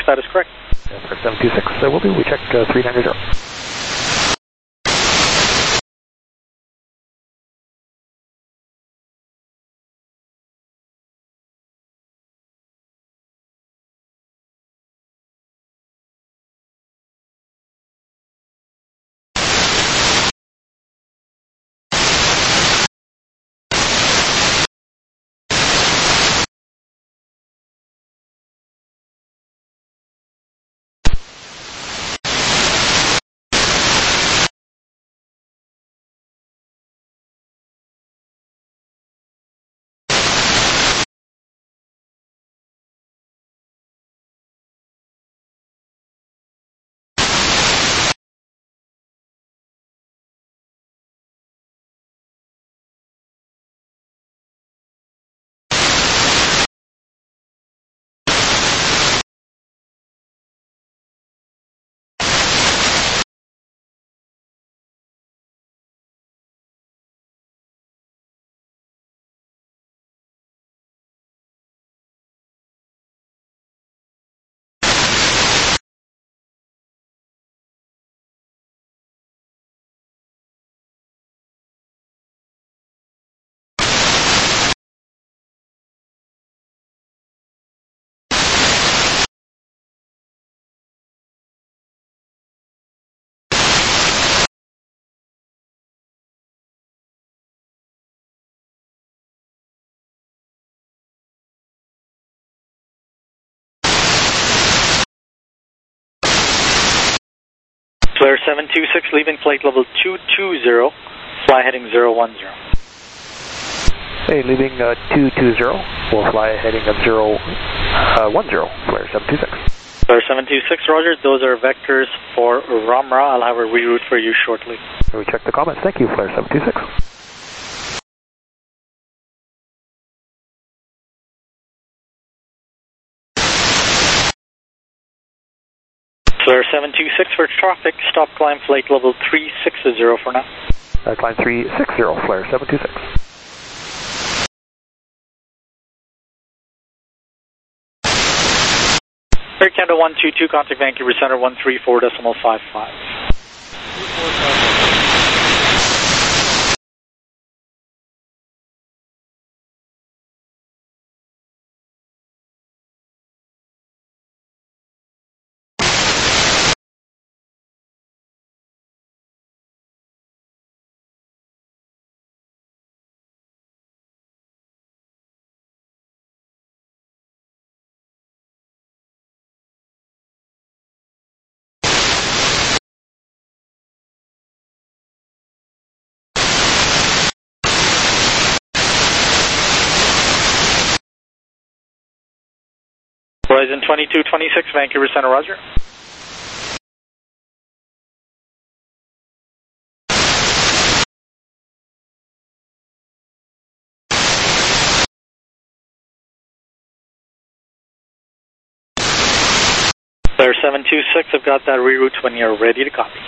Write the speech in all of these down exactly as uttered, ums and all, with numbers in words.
that is correct. Flare seven two six, uh, will do. We check uh, three ninety. Flare seven two six, leaving flight level two two zero, fly heading zero one zero. Hey, leaving uh, two two zero, we'll fly heading of zero one zero, Flare seven two six. Flare seven two six, roger, those are vectors for Ramra. I'll have a reroute for you shortly. We check the comments. Thank you, Flare seven two six. Flare seven two six for traffic, stop climb flight level three six zero for now. Uh, climb three six zero, Flare seven two six. Air Canada one two two, contact Vancouver Center one three four decimal five five. Horizon twenty-two twenty-six, Vancouver Center, roger. Flare seven two six, I've got that reroute when you're ready to copy.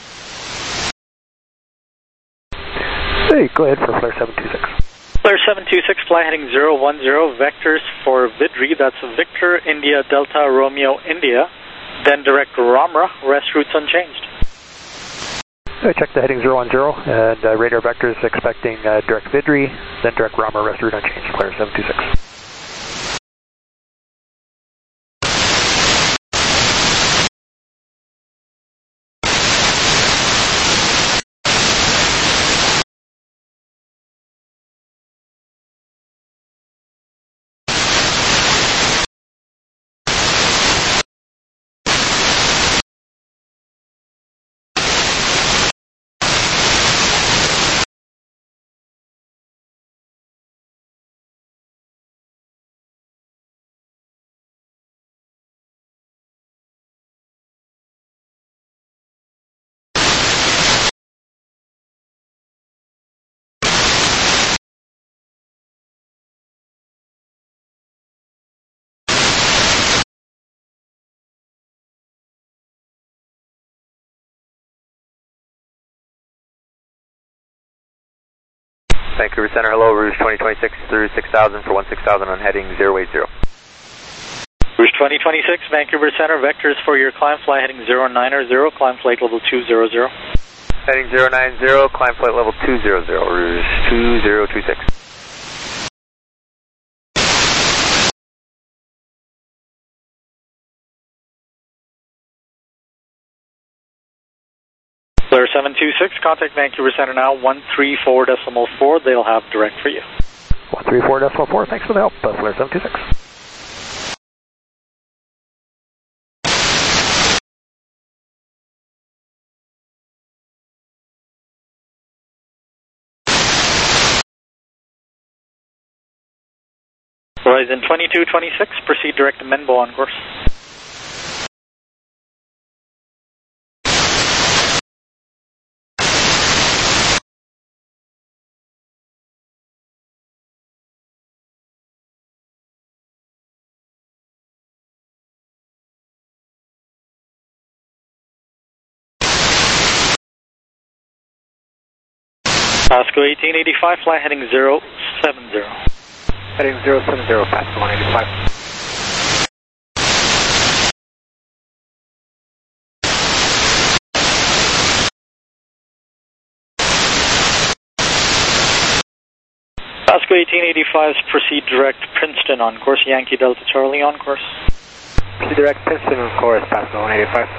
Hey, go ahead for Flare seven two six. Flare seven two six, fly heading zero one zero, vectors for Vidri, that's Victor, India, Delta, Romeo, India, then direct Ramra, rest routes unchanged. I check the heading zero one zero, and uh, radar vectors expecting uh, direct Vidri, then direct Ramra, rest route unchanged, Flare seven two six. Vancouver Center, hello, Rouge twenty twenty-six through six thousand for one six thousand on heading zero eight zero. Rouge twenty twenty-six, Vancouver Center, vectors for your climb, fly heading zero nine zero, climb flight level two zero zero. Heading zero nine zero, climb flight level two zero zero, Rouge two zero two six. Flare seven two six, contact Vancouver Center now, one three four decimal four, they'll have direct for you. one three four decimal four, thanks for the help, uh, Flare seven two six. Horizon twenty-two twenty-six, proceed direct to Menbo on course. Pasco eighteen eighty-five, fly heading zero seven zero. Heading zero seven zero, Pasco one eighty-five. Pasco eighteen eighty-five, proceed direct Princeton on course, Yankee Delta Charlie on course. Proceed direct Princeton on course, Pasco one eighty-five.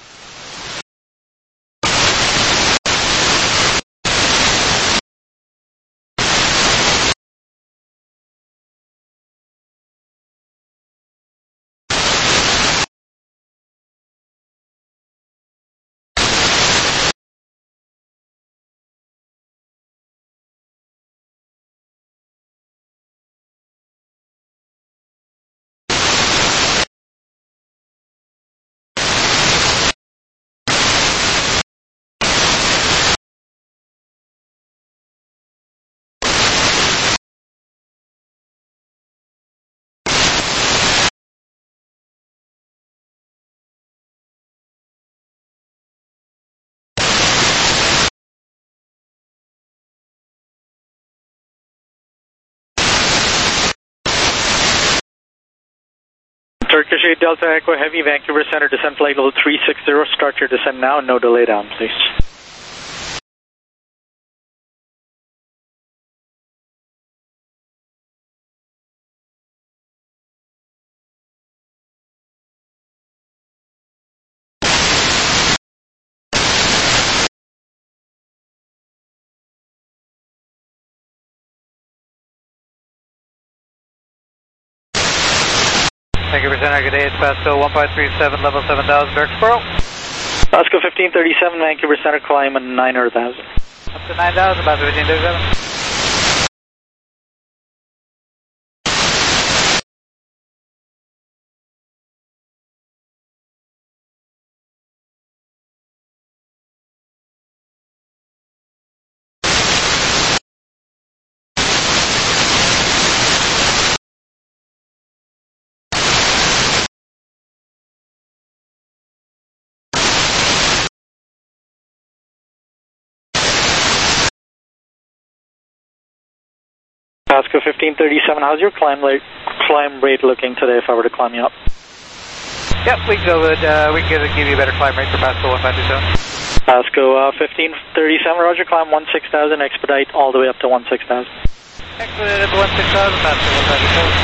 Turkish eight Delta Echo Heavy, Vancouver Center, descent flight level three six zero, start your descent now, no delay down please. Vancouver Center, good day, it's Pasco one five three seven, level seven thousand, Dirksboro. Pasco fifteen thirty-seven, Vancouver Center, climb at nine thousand. Up to nine thousand, Pasco fifteen thirty-seven. Pasco fifteen thirty-seven, how's your climb rate, climb rate looking today if I were to climb you up? Yep, we can go with, uh, we can give you a better climb rate for Pasco one five two seven. Pasco uh, fifteen thirty-seven, roger, climb one six thousand, expedite all the way up to one six thousand. Expedite up to one six thousand, Pasco one five two seven.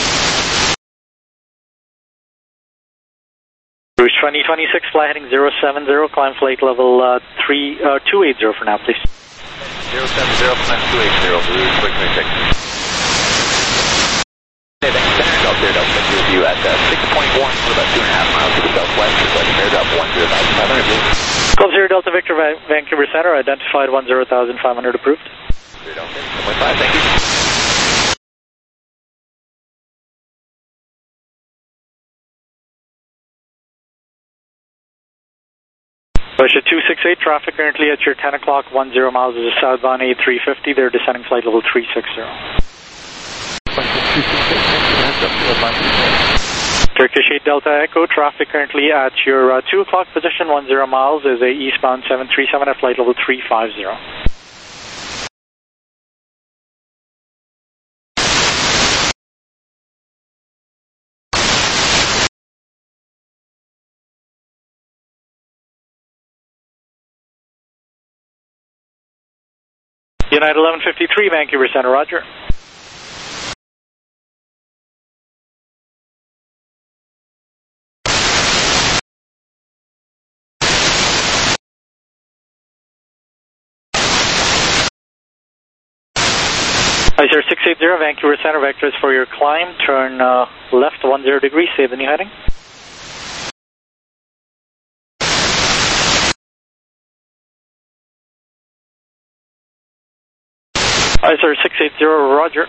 Rouge twenty twenty-six, fly heading zero seven zero, climb flight level uh, three, uh, two eighty for now please. zero seven zero, climb two eighty, Rouge quick twenty-six. Hey, thanks, Center, Delta Air Delta, with you at uh, six point one, for about two and a half miles to the southwest, requesting airdrop one zero thousand five hundred, please. Golf Zero Delta Victor, Va Vancouver Center, identified one zero thousand five hundred approved. Zero Delta, seven point five, thank you. Russia two six eight, traffic currently at your ten o'clock, ten miles is a southbound A three fifty, they're descending flight level three six zero. Turkish eight Delta Echo, traffic currently at your uh, two o'clock position, ten miles is a eastbound seven three seven at flight level three five zero. United eleven fifty-three, Vancouver Center, roger. Icer six eighty, Vancouver Center, vectors for your climb, turn uh, left ten degrees, save the new heading. Icer six eighty, roger.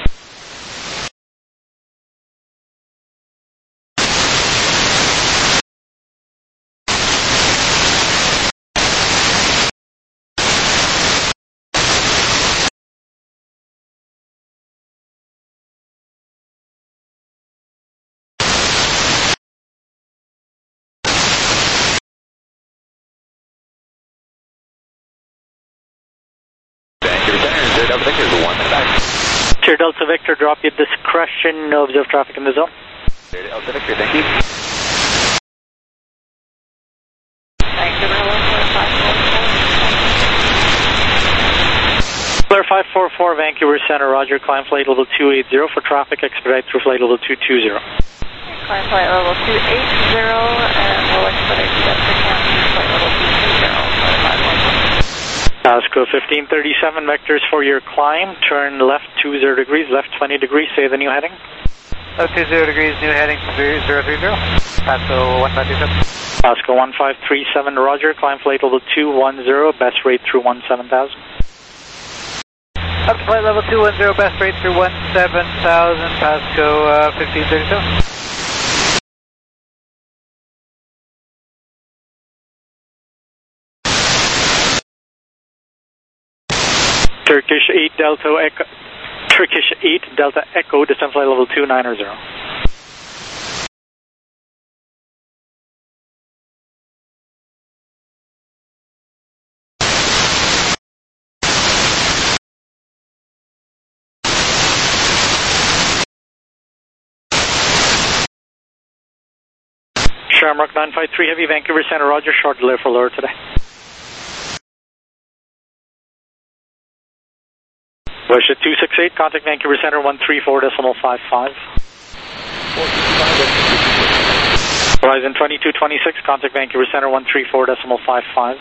Sierra Delta Victor, drop your discretion, no observed traffic in the zone. Sierra Delta Victor, thank you. Clear five four four, Vancouver Center, roger, climb flight level two eighty for traffic, expedite through flight level two two zero. Climb flight level two eighty and we'll expedite to Destin County, flight level two two zero, five one one. Pasco fifteen thirty-seven, vectors for your climb, turn left two zero degrees, left twenty degrees, say the new heading. Left two zero degrees, new heading zero three zero, Pasco one five three seven. Pasco one five three seven, roger, climb flight level two one zero, best rate through one seven thousand. Up to flight level two one zero, best rate through one seven thousand, Pasco uh, fifteen thirty-seven. Turkish eight Delta Echo, Turkish eight Delta Echo, descent flight level two nine zero. Shamrock nine five three Heavy, Vancouver Center, roger, short delay for lower today. Russia two six eight, contact Vancouver Center one three four decimal five five. Horizon twenty-two twenty-six, contact Vancouver Center one three four decimal five five.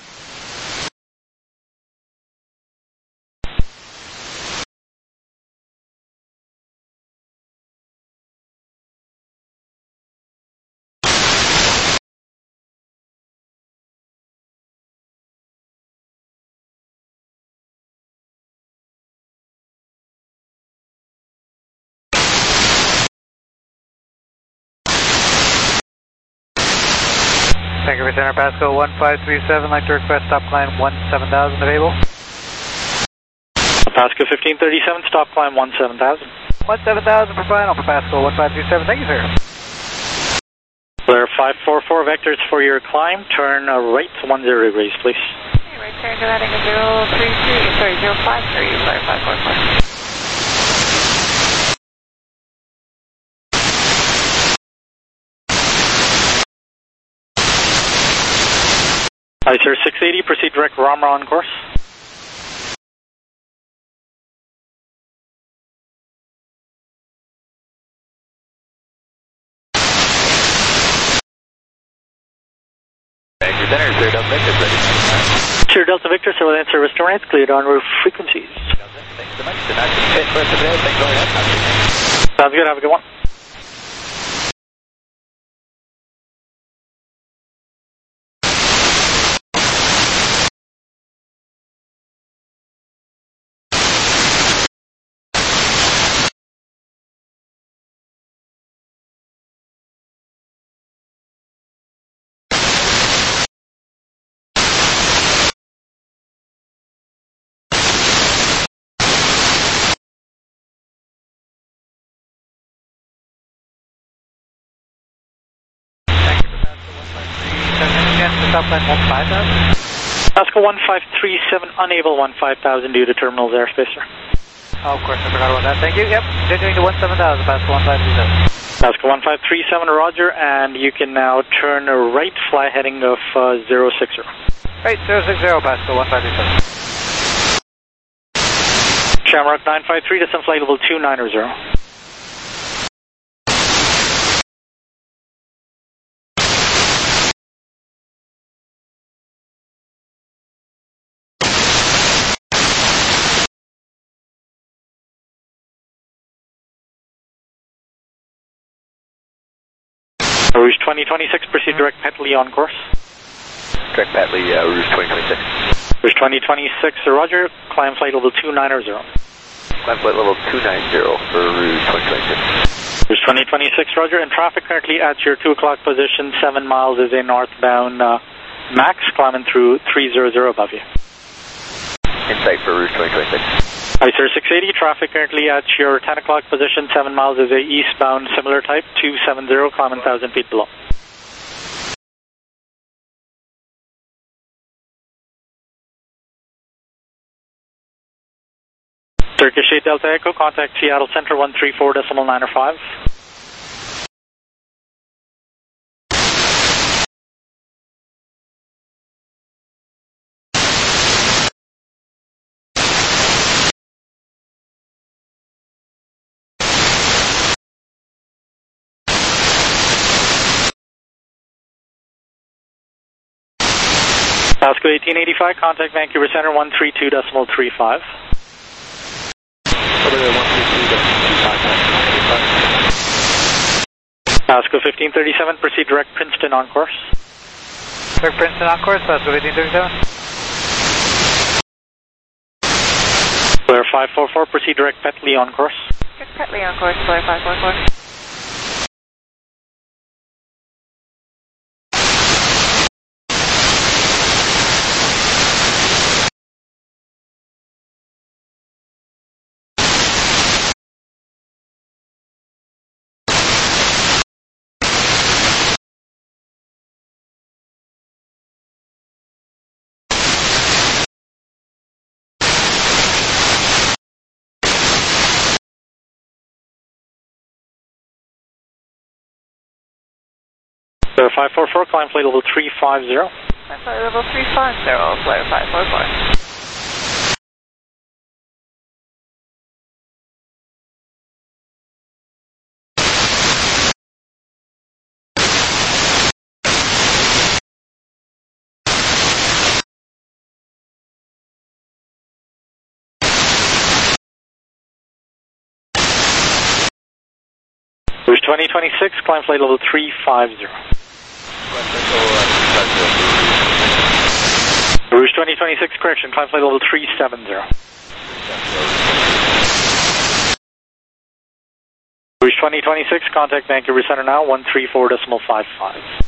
Vancouver Center, Pasco one five three seven, like to request stop climb one seven thousand available. Pasco fifteen thirty-seven, stop climb one seven thousand. one seven thousand for final for Pasco one five three seven, thank you sir. Clear five four four, vectors for your climb, turn uh, right one zero degrees please. Okay, right turn to heading zero three three, sorry zero five three, sorry five four four. Icer six eighty, proceed direct Ramra on course. Vancouver Center, Sierra Delta Victor, ready. Sierra Delta Victor, so that service to right, cleared on roof frequencies. Thanks so much. The night is fit for us today. Thanks very much. Sounds good, have a good one. Stop climb one five thousand. Pasco one five three seven, unable one five thousand due to terminal's airspace, sir. Oh, of course, I forgot about that. Thank you. Yep, continuing to one seven thousand, Pasco one five three seven. Pasco one five three seven, roger, and you can now turn right, fly heading of uh, zero six zero. Right, zero six zero, Pasco one five three seven. Shamrock nine five three, descend flight level two nine zero. Rouge twenty twenty-six, proceed direct Petley on course. Direct Petley, uh, Rouge twenty twenty-six. Rouge twenty twenty-six, roger, climb flight level two nine zero. Climb flight level two nine zero for Rouge twenty twenty-six. Rouge twenty twenty-six, roger, in traffic currently at your two o'clock position, seven miles is a northbound uh, Max, climbing through three hundred above you. Insight for Rouge twenty twenty-six. Hi sir, six eighty, traffic currently at your ten o'clock position, seven miles is a eastbound similar type, two seventy, climbing one thousand feet below. Turkish eight Delta Echo, contact Seattle Center one three four decimal nine five. Pasco eighteen eighty-five, contact Vancouver Center one three two decimal three five. Pasco fifteen thirty-seven, proceed direct Princeton on course. Direct Princeton on course, Pasco fifteen thirty-seven. Blair five four four, proceed direct Petley on course. Direct Petley on course, Blair five four four. Blair five four four, climb flight level three five zero. Climb flight level three five zero, Blair five four four. Rouge twenty twenty-six, climb flight level three five zero. Rouge twenty twenty-six, correction, climb flight level three seven zero. Rouge twenty twenty-six, contact Vancouver Center now, one three four decimal five five.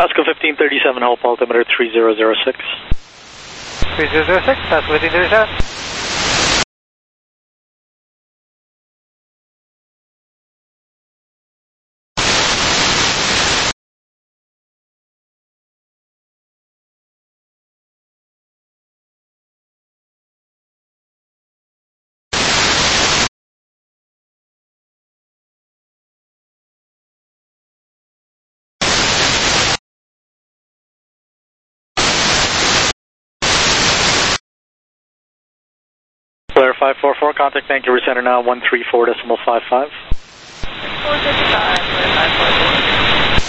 Pasco fifteen thirty-seven, help altimeter three zero zero six. three zero zero six, Pasco fifteen thirty-seven. Blair five four four, contact Vancouver Center now one three four decimal five five. four fifty-five, Blair five four four.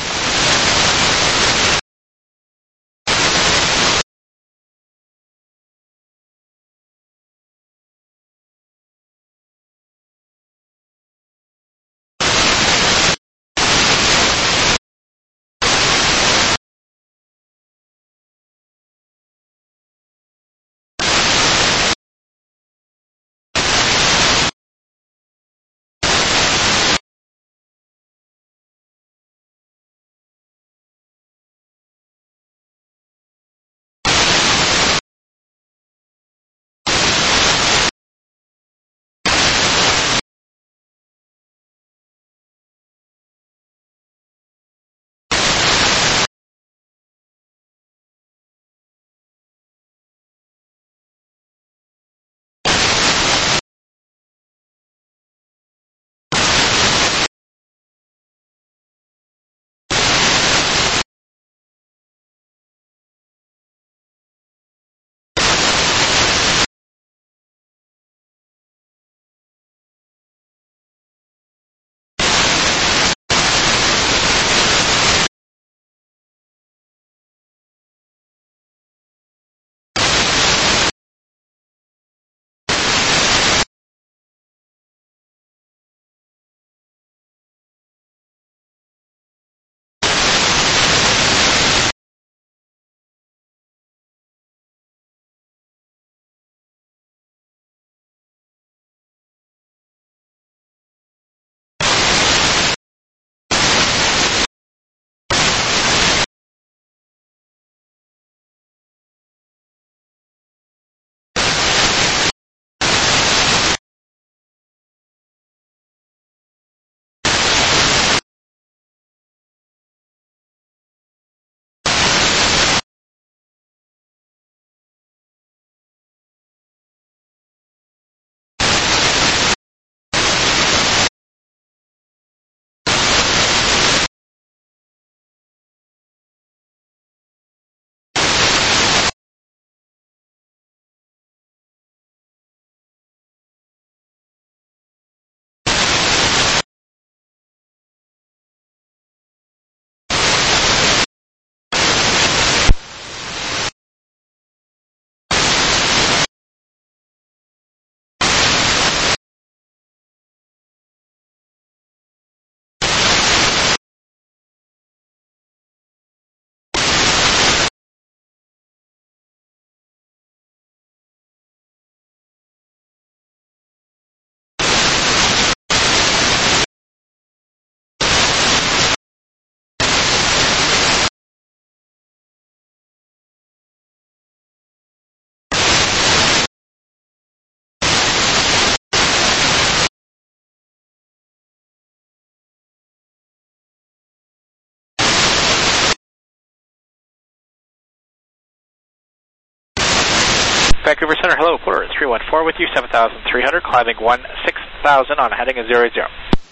Vancouver Center, hello, Porter three one four with you, seven thousand three hundred, climbing one six thousand on a heading of zero zero.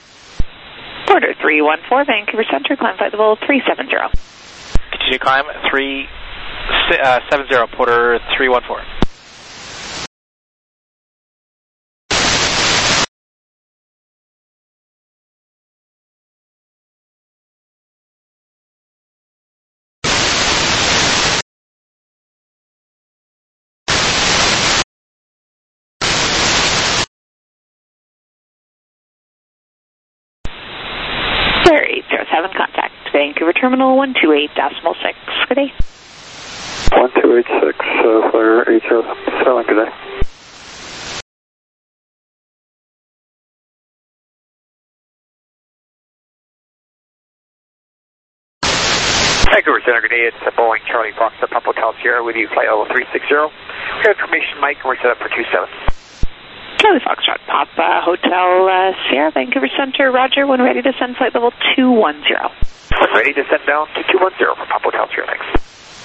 Porter three one four, Vancouver Center, climb flight level three seven zero. Continue climb three seven zero, Porter three one four. eight zero seven, contact Vancouver Terminal one two eight decimal six. Good day. one two eight six, uh, flyer eight zero seven, good day. Vancouver Center, good day. It's a Boeing Charlie Foxtrot Papa Hotel Sierra with you, flight level three six zero. We have information, Mike, and we're set up for two seven. Charlie Foxtrot Papa Hotel uh, Sierra, Vancouver Center, roger. When ready to send flight level two one zero. When ready to send down to two one zero for Papa Hotel Sierra, thanks.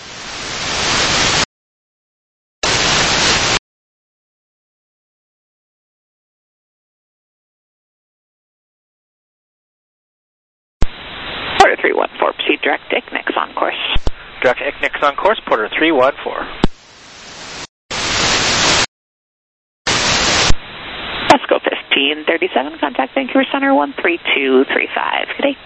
Porter three one four, proceed direct I C N I C S on course. Direct I C N I C S on course, Porter three one four. Esco fifteen thirty-seven, contact Vancouver Center one three two three five. Good day.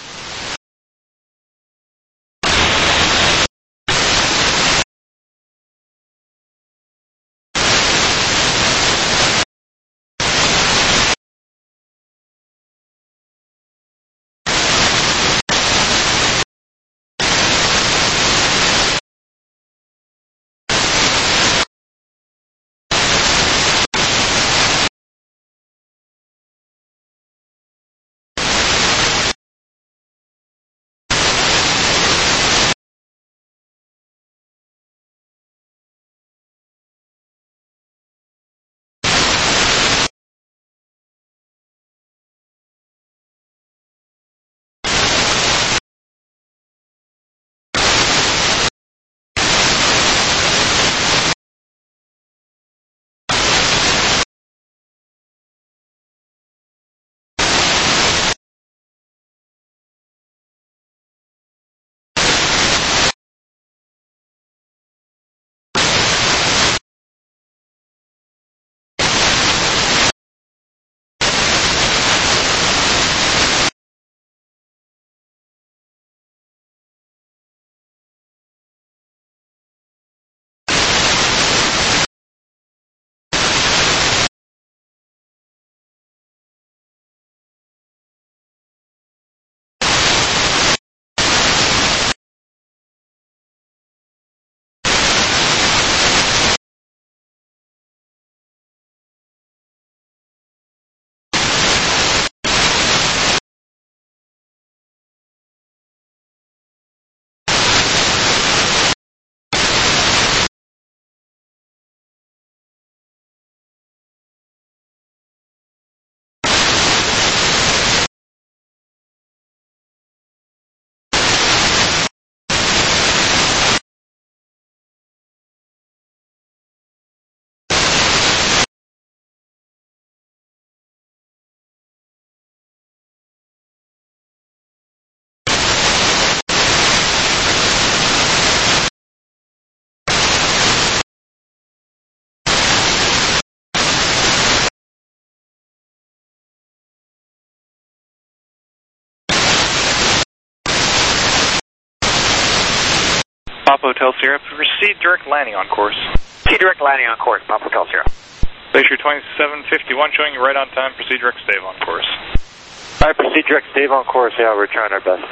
Papa Hotel Sierra, proceed direct landing on course. Proceed direct landing on course, Papa Hotel Sierra. Glacier twenty-seven fifty-one showing you right on time, proceed direct stave on course. All right, proceed direct stave on course, yeah, we're trying our best.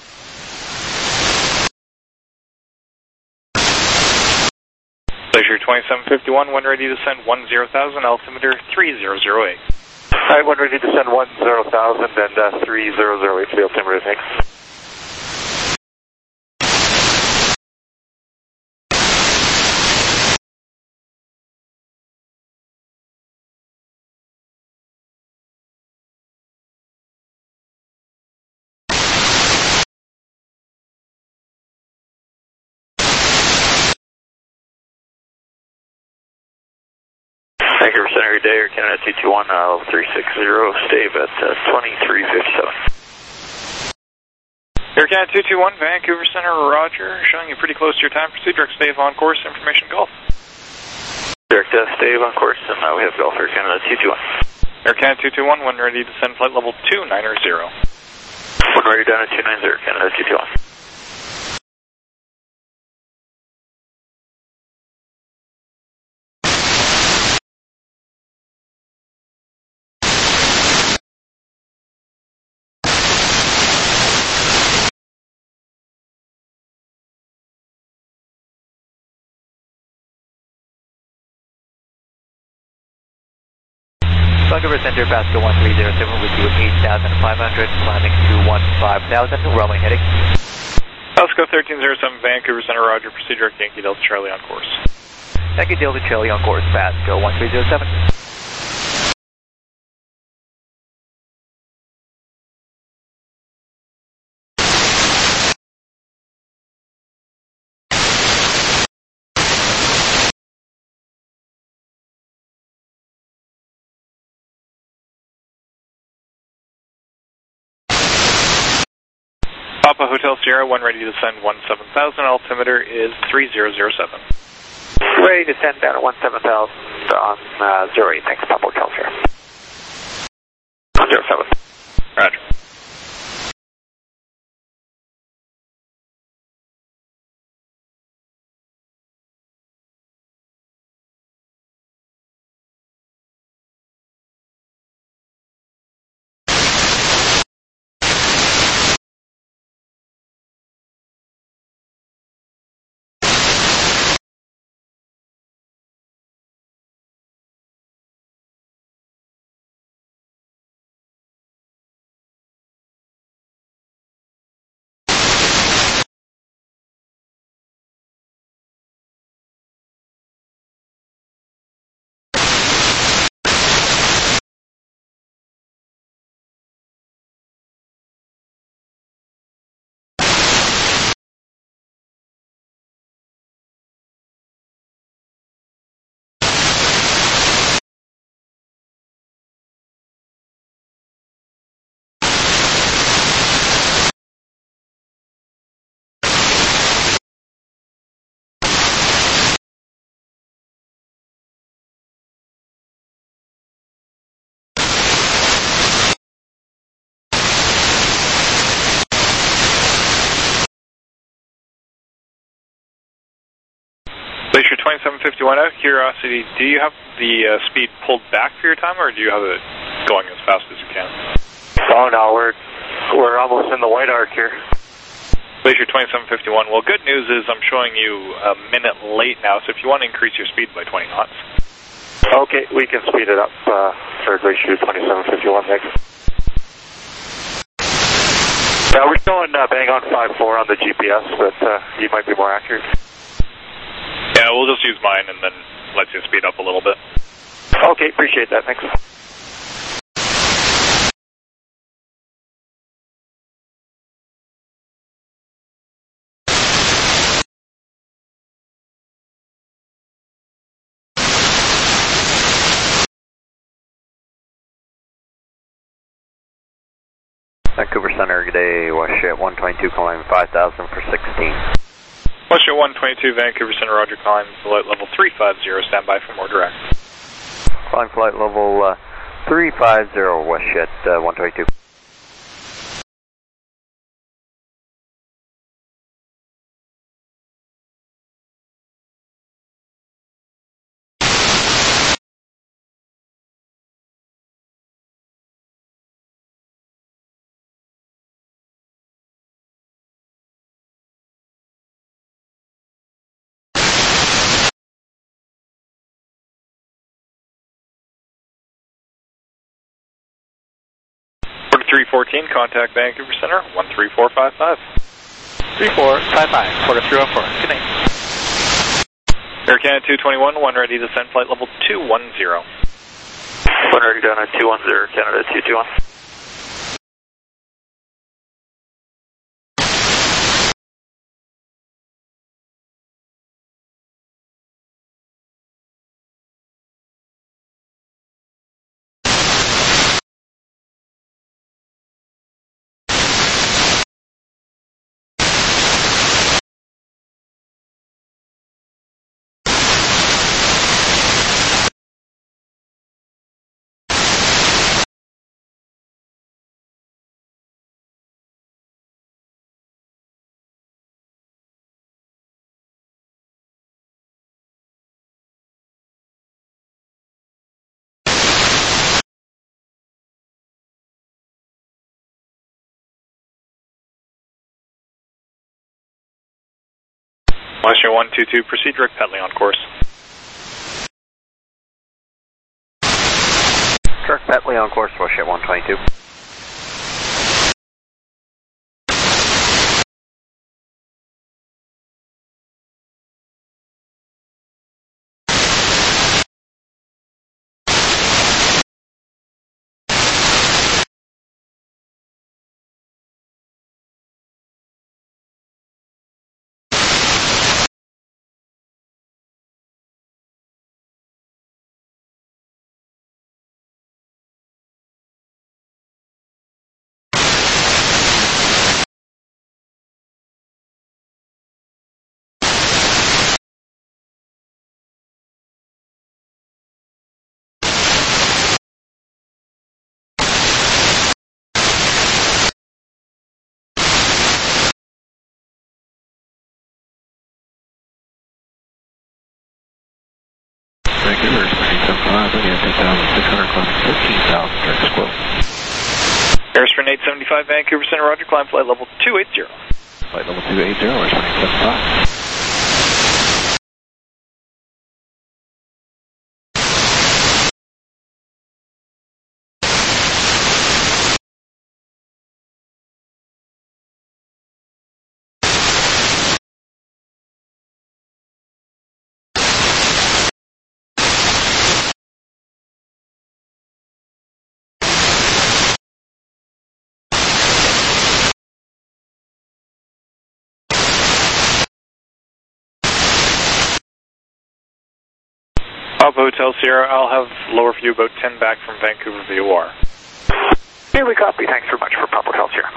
Glacier twenty-seven fifty-one, when ready to send one zero thousand, altimeter three zero zero eight. All right, when ready to send one zero thousand and uh, three zero zero eight to the altimeter, thanks. Vancouver Center, good day, Air Canada two two one, uh, three six zero, stave at uh, twenty-three fifty-seven. Air Canada two two one, Vancouver Center, roger, showing you pretty close to your time, proceed direct stave on course, information Gulf. Direct uh, stave on course, and uh, we have Gulf Air Canada two two one. Air Canada two two one, when ready to send flight level two nine zero. When ready down at two nine zero, Canada two two one. Vancouver Center, Pascal one three zero seven with you eight thousand five hundred, climbing to one five thousand, runway heading. Osco thirteen oh seven, Vancouver Center, roger, proceed direct Yankee Delta Charlie on course. Yankee Delta Charlie on course, pass, go one three zero seven. Papa Hotel Sierra, one ready to descend one seven thousand, altimeter is three zero zero seven. Ready to descend down at one seven thousand on uh, zero eight, thanks, Papa Hotel Sierra. zero seven. Roger. Glacier twenty-seven fifty-one, out of curiosity, do you have the uh, speed pulled back for your time, or do you have it going as fast as you can? Oh no, we're, we're almost in the white arc here. Glacier twenty-seven fifty-one, well, good news is I'm showing you a minute late now, so if you want to increase your speed by twenty knots. Okay, we can speed it up uh, for Glacier twenty-seven fifty-one, thanks. Yeah, we're showing uh, bang on five four on the G P S, but uh, you might be more accurate. Yeah, we'll just use mine and then let you speed up a little bit. Okay, appreciate that, thanks. Vancouver Center, good day, Westjet one twenty-two, calling five thousand for sixteen. Westjet one twenty-two, Vancouver Center, roger, calling flight level three five zero, stand by for more direct. Calling flight level uh, three five zero, Westjet uh, one twenty-two. three fourteen, contact Vancouver Center, one three four five five. three four five five, quarter three oh four, good night. Air Canada two twenty-one, one ready to send flight level two one zero. One ready down at two one zero, Canada two two one. Westjet one two two, proceed direct Petley on course. Direct Petley on course, Westjet one twenty-two. thirteen thousand, direct squirrel. Airsprint eight seventy-five, Vancouver Center, roger, climb flight level two eighty. Flight level two eighty, Airsprint eight seventy-five. Papa Hotel Sierra, I'll have lower for you about ten back from Vancouver V O R. Here we copy. Thanks very much for Papa Hotel Sierra.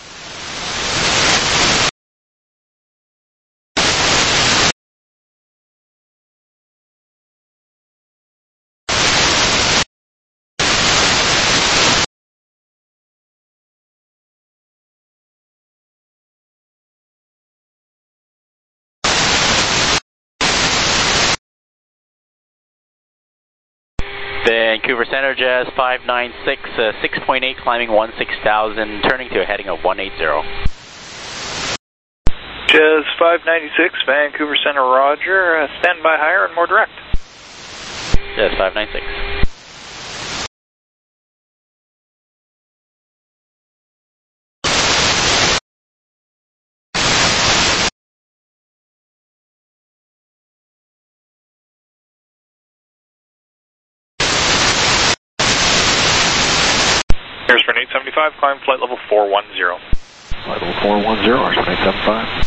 Vancouver Center, Jazz five nine six, uh, six point eight, climbing one six thousand, turning to a heading of one eighty. Jazz five ninety-six, Vancouver Center, roger, uh, stand by higher and more direct. Jazz five nine six. Airsprint eight seventy-five, climb flight level four one zero. Flight level four one zero, Airsprint eight seventy-five.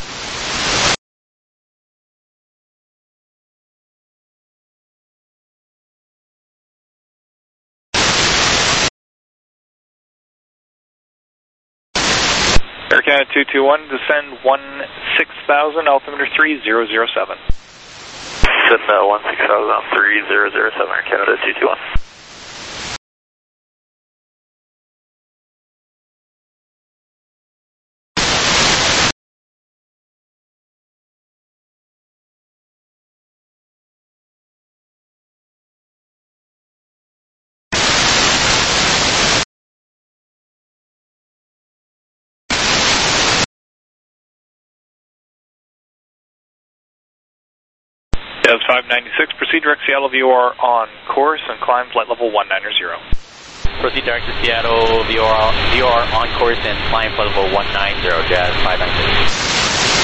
Air Canada two two one, descend one six thousand, altimeter three zero zero seven. Descend uh, one six thousand, three zero zero seven, Air Canada two two one. Jazz five ninety-six, proceed direct Seattle V O R on course and climb flight level one ninety. Proceed direct to Seattle, V O R, V O R on course and climb flight level one ninety, Jazz five ninety-six.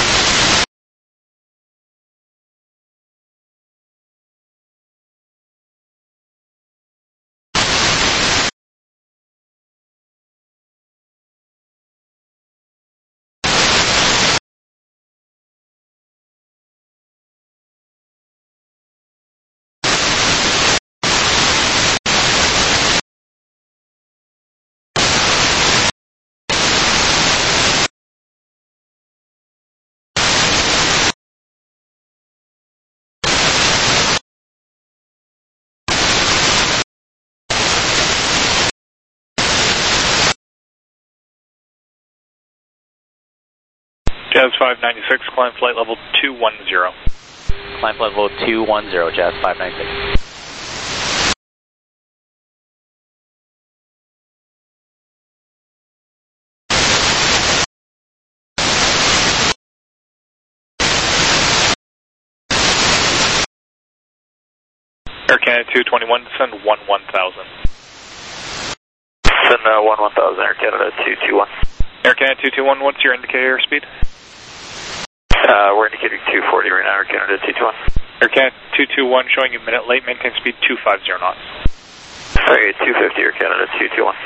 Jazz five ninety-six, climb flight level two one zero. Climb flight level two one zero, Jazz five ninety-six. Air Canada two twenty-one, descend one one thousand. Descend uh, one one thousand, Air Canada two two one. Air Canada two two one, what's your indicator airspeed? Uh, we're indicating two forty right now, Air Canada two two one. Air Canada two two one, showing you minute late, maintain speed two fifty knots. Sorry, two fifty, Air Canada two two one.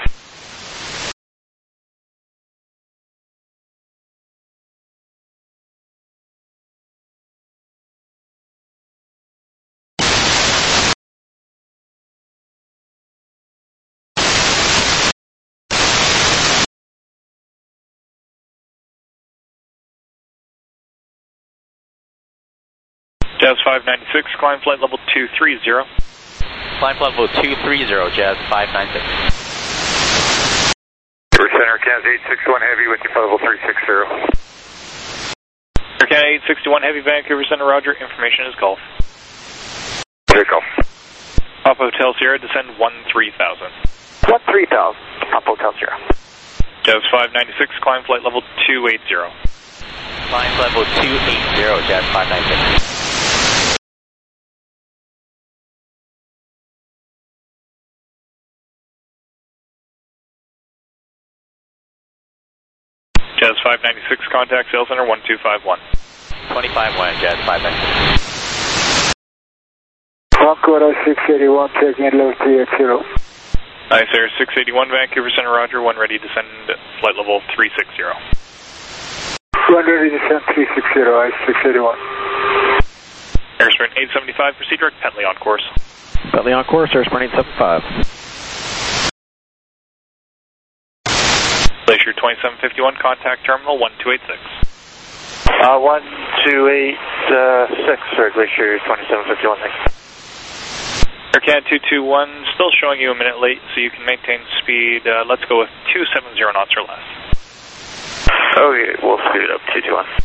Jazz five ninety-six, climb flight level two three zero. Climb flight level two three zero, Jazz five ninety-six. Center, Canada eight sixty-one Heavy with you, flight level three six zero. Air Canada eight sixty-one Heavy, Vancouver Center, roger, information is Golf. Good Golf. Papa Hotel Sierra, descend one three thousand. one three thousand, Papa Hotel Sierra. Jazz five ninety-six, climb flight level two eighty. Climb level two eighty, Jazz five ninety-six. Jazz five ninety-six, contact Sail Center one two five one. twenty-five one, Jazz five ninety-six. Vancouver six eighty-one, taking it low three eighty. Nice Air six eighty-one, Vancouver Center, roger, one ready to send flight level three sixty. One ready to send three sixty, I six eighty-one. Air Sprint eight seventy-five, proceed direct Bentley on course. Bentley on course, Air Sprint eight seventy-five. Glacier twenty-seven fifty-one, contact terminal one two eight six. Uh, one two eight six for Glacier twenty-seven fifty-one, thanks. Air Canada two two one, still showing you a minute late, so you can maintain speed. Uh, let's go with two seventy knots or less. Okay, we'll speed it up, two two one.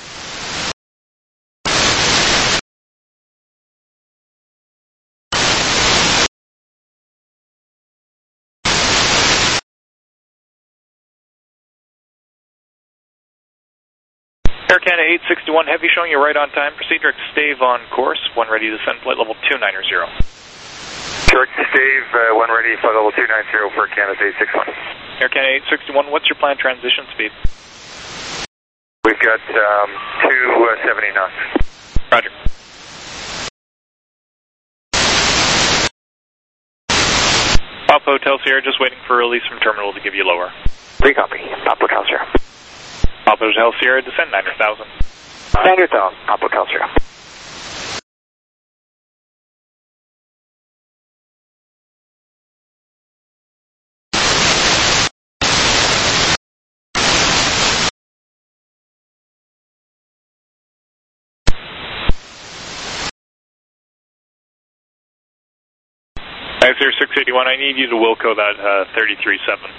Air Canada eight sixty-one, heavy showing you right on time. Proceed direct stave on course, one ready to send flight level two ninety. Direct stave, uh, one ready, flight level two ninety for Canada eight sixty-one. Air Canada eight sixty-one, what's your planned transition speed? We've got um, two seventy knots. Roger. Papa Hotel Sierra, just waiting for release from terminal to give you lower. Recopy, Papa Hotel Sierra. Papa Hotel Sierra, descend nine hundred thousand. nine hundred thousand, Papa Hotel Sierra. Nice Air six eighty-one, I need you to Wilco that uh, thirty-three seven.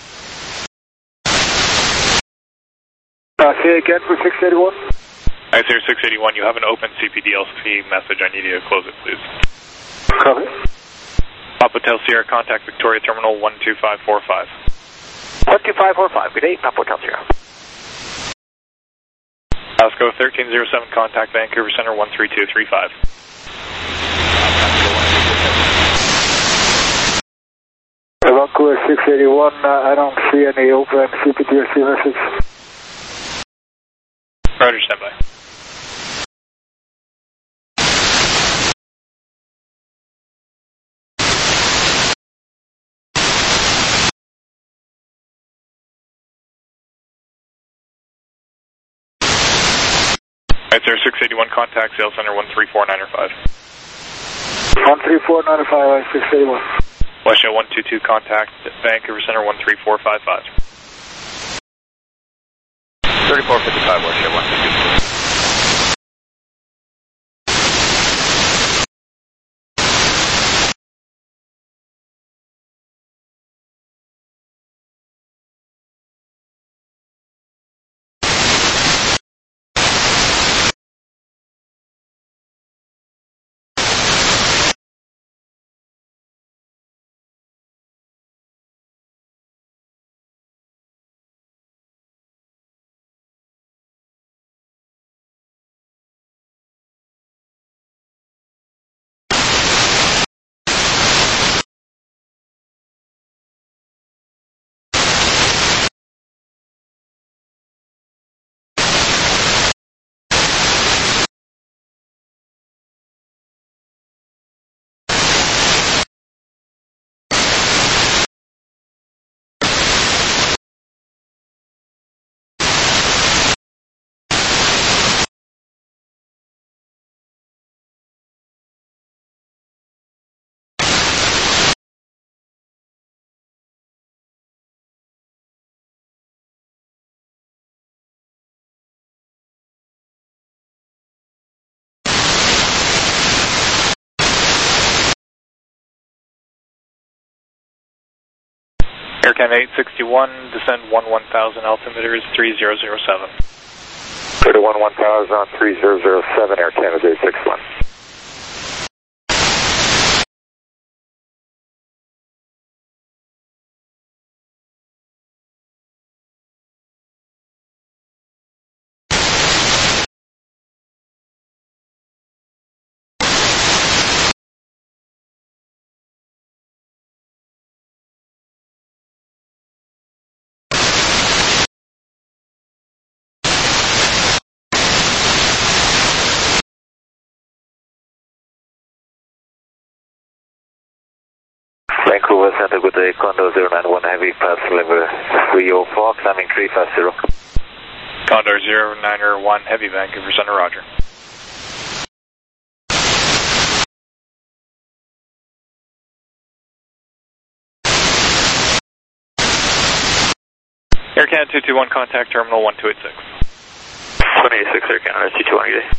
Uh, say again for six eighty-one? Nice Air six eighty-one, you have an open C P D L C message. I need you to close it, please. Copy. Papa Hotel Sierra, contact Victoria Terminal one two five four five. one two five four five, good day, Papa Hotel Sierra. Osco thirteen oh seven, contact Vancouver Center one three two three five. Vancouver six eighty-one, uh, I don't see any open C P D L C message. Roger, standby. Right there, six eighty-one, contact Sail Center one three four nine five. one three four nine five, six eighty-one. West Shell one two two, contact Vancouver Center one three four five five. thirty-four fifty-five, West Shell one two two. Air Canada eight sixty-one, descend one one thousand, altimeter is three zero zero seven. Go to one one thousand on three zero zero seven, Air Canada eight sixty-one. Vancouver Center, good day, Condor zero nine one Heavy, pass level three oh four, climbing three five zero. Condor zero nine one Heavy, Vancouver Center, roger. Air Canada two two one, contact terminal one two eight six. one eight six, Air Canada two two one, good day.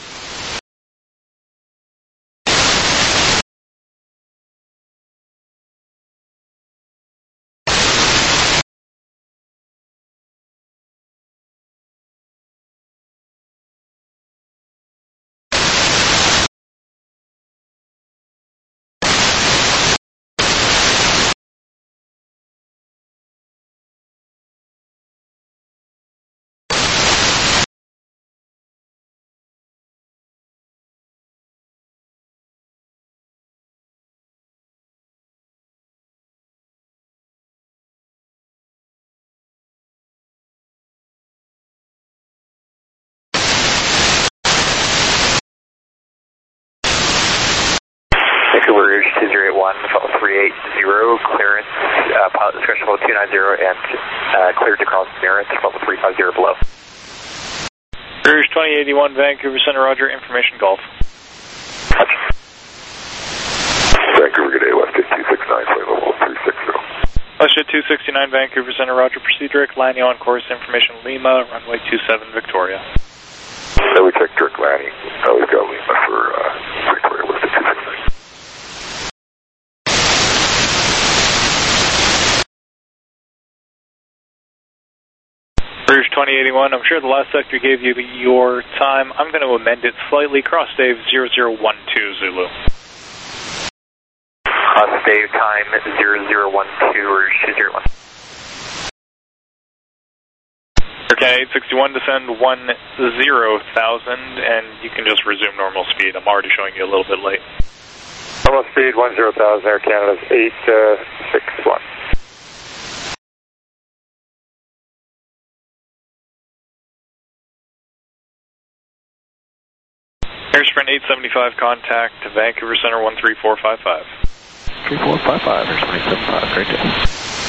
Vancouver Rouge two zero eight one, follow three eight zero, clearance, uh, pilot discretion level two nine zero, and uh, cleared to cross clearance, follow three five zero below. Rouge twenty eighty-one, Vancouver Center, roger, information Golf. Roger. Vancouver, good day, Westjet two six nine, flight level three six zero. Westjet two sixty-nine, Vancouver Center, roger, proceed direct, landing on course, information Lima, runway two seven, Victoria. No, we checked direct landing, uh, we've got Lima for uh, Victoria, Westjet two six nine. Rouge twenty eighty-one, I'm sure the last sector gave you your time. I'm going to amend it slightly. Cross Dave zero zero one two Zulu. Cross Dave time zero zero one two, Rouge two zero one. Okay, eight sixty-one, descend one zero thousand, and you can just resume normal speed. I'm already showing you a little bit late. Normal speed one zero thousand, Air Canada's eight six one. Air Sprint eight seventy-five, contact Vancouver Center one three four five five. three four five five, Air Sprint eight seventy-five, great day.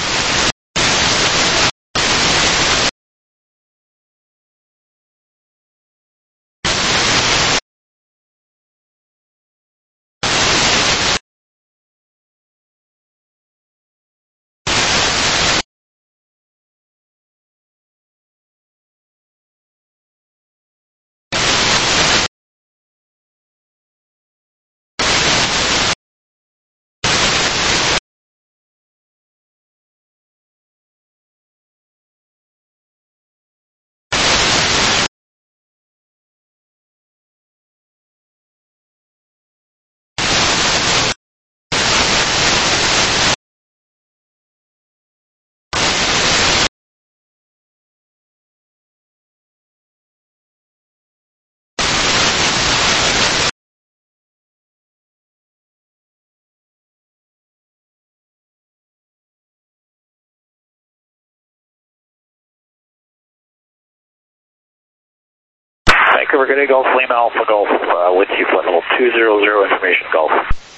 Vancouver, good day, Golf, Lima Alpha Golf, uh, with you, flight level two zero zero, information Golf.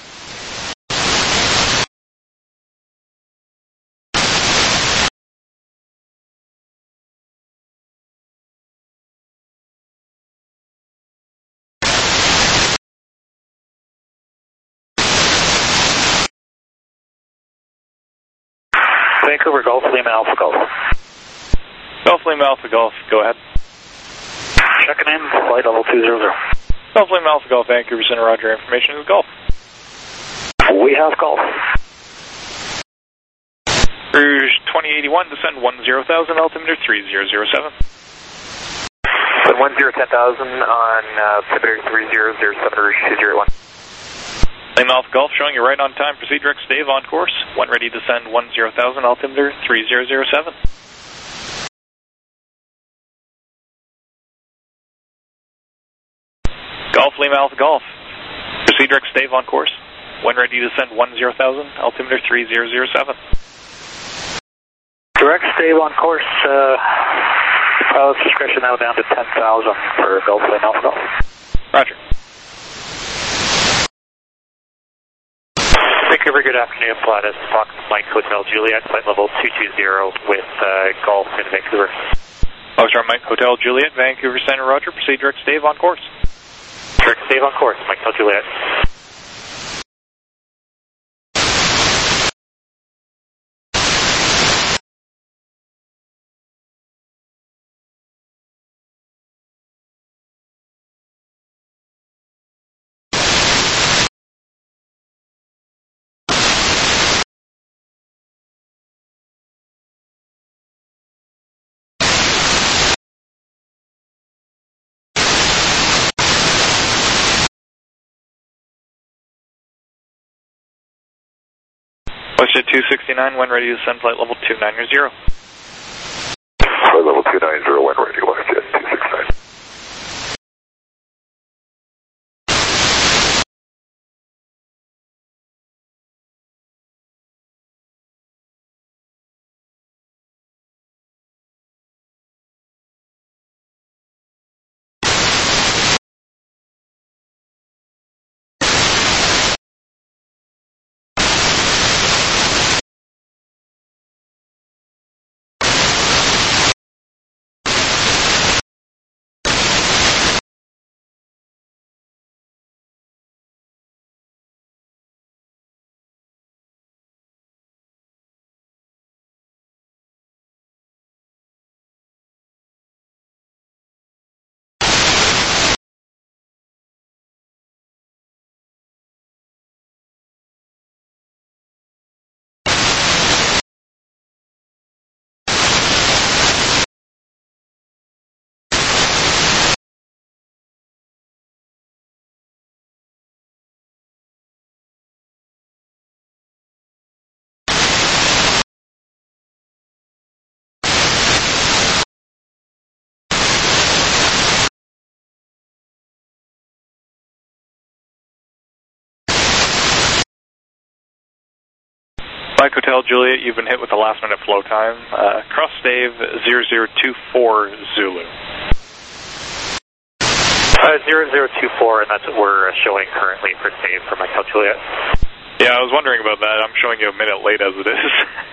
Vancouver, Golf, Lima Alpha Golf. Golf Lima Alpha Golf, go ahead. Checking in, flight level two zero zero. Golf Lima Alpha Golf, Vancouver Center, roger, information is Golf. We have Golf. Rouge twenty eighty-one, descend one zero thousand, altimeter three zero zero seven. Then one zero ten thousand on uh, altimeter three zero zero seven, Rouge two zero one. Lima Alpha Golf, showing you right on time, proceed direct, Dave on course, when ready, descend one zero thousand, altimeter three zero zero seven. Golf Lima Alpha Golf, proceed direct, Dave on course, when ready, descend one zero thousand, altimeter three zero zero seven. Direct stave on course, uh, pilot's discretion now down to ten thousand for Golf Lima Alpha Golf. Roger. Vancouver, good afternoon. Pilatus, Fox Mike Hotel Juliet, flight level two two zero with uh, Golf in Vancouver. Foxtrot Mike Hotel Juliet, Vancouver Center, Roger. Proceed direct Dave on course. Direct Dave on course, Mike Hotel Juliet. WestJet two sixty-nine, when ready to send flight level two nine zero. Flight level two nine zero, when ready, WestJet two sixty-nine. Mike Hotel Juliet, you've been hit with the last minute flow time. Uh, cross Dave zero zero two four Zulu. Uh, zero zero two four, and that's what we're showing currently for Dave for Mike Hotel Juliet. Yeah, I was wondering about that. I'm showing you a minute late as it is.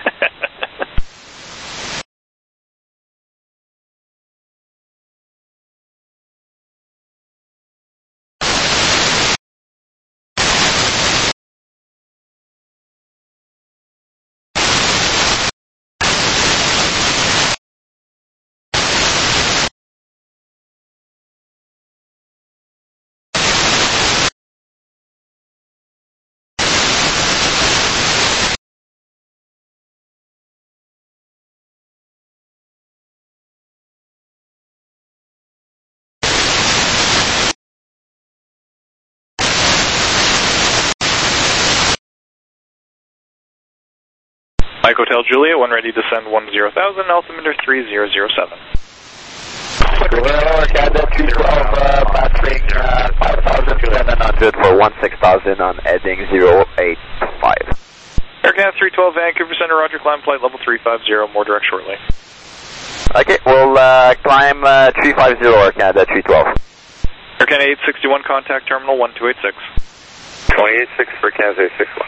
Mike Hotel Juliet, when ready to send one zero thousand, altimeter three zero zero seven. Well, Canada two twelve, uh, passing uh, five thousand seven hundred for one six thousand on heading zero eight five. Air Canada three twelve, Vancouver Center, Roger, climb flight level three five zero, more direct shortly. Okay, we'll uh, climb uh, three five zero, Air Canada three twelve. Air Canada eight sixty-one, contact terminal one two eight six. twenty-eight six for Canada six one.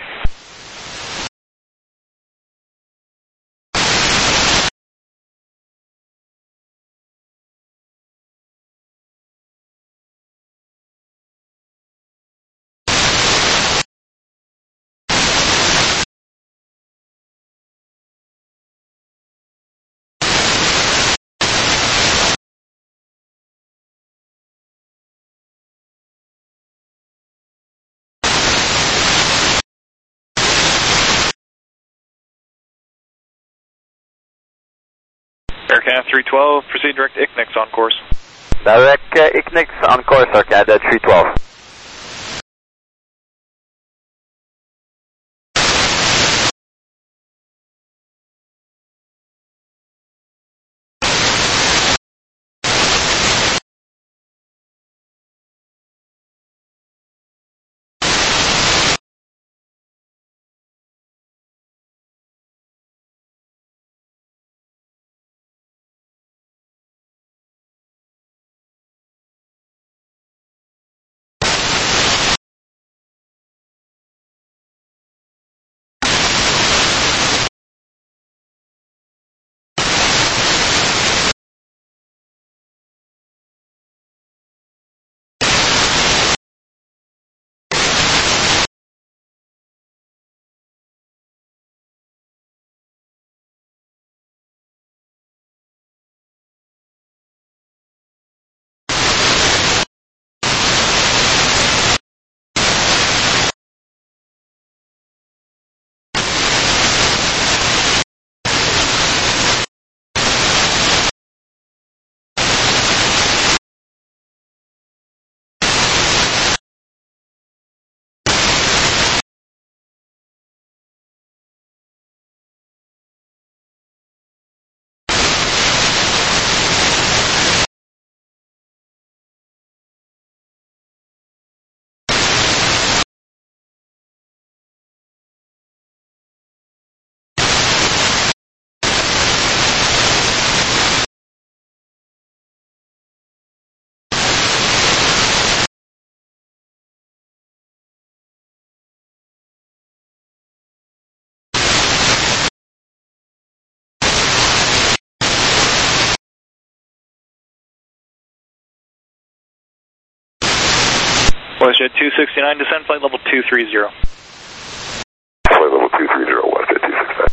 Air Canada three twelve, proceed direct I C N I X on course. Direct uh, I C N I X on course, Air Canada three twelve. WestJet two sixty-nine, descend flight level two three zero. Flight level two three zero, WestJet two sixty-nine.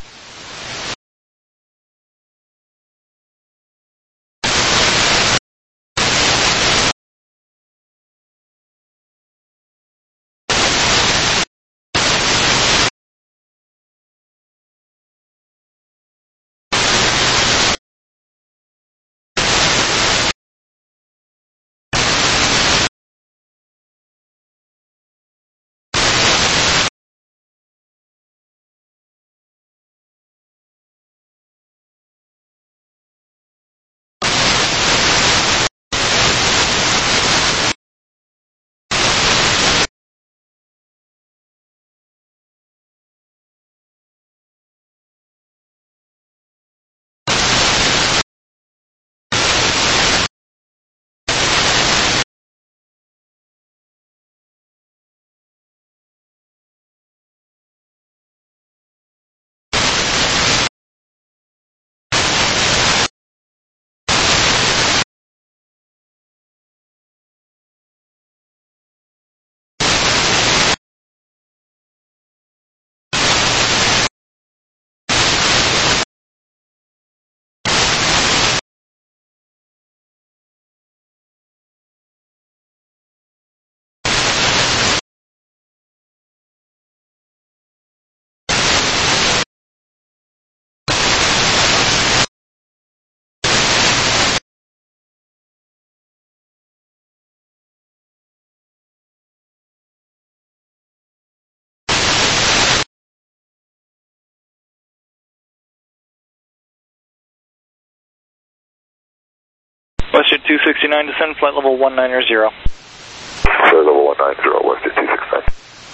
WestJet two sixty-nine, descend flight level one nine zero. Flight level one nine zero, WestJet two sixty-nine.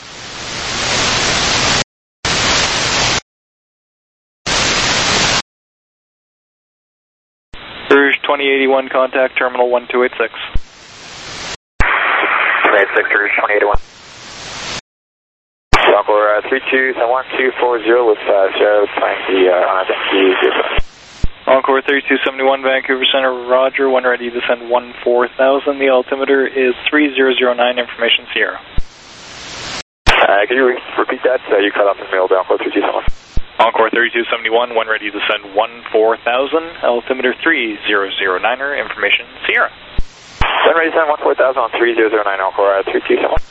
Rouge twenty eighty-one, contact terminal one two eight six. two eight six, Rouge twenty eighty-one. Encore uh, three two seven one two four zero with uh, Sierra flying the uh, unidentified. Encore thirty-two seventy-one, Vancouver Center, Roger, when ready to send one four thousand. The altimeter is three zero zero nine, information Sierra. Uh, can you re repeat that? Uh, you cut off the mail down for three two seven one. Encore thirty-two seventy-one, when ready to send one four thousand. Altimeter three zero zero nine, information Sierra. When ready to send one four thousand on three zero zero nine, Encore uh, three two seven one.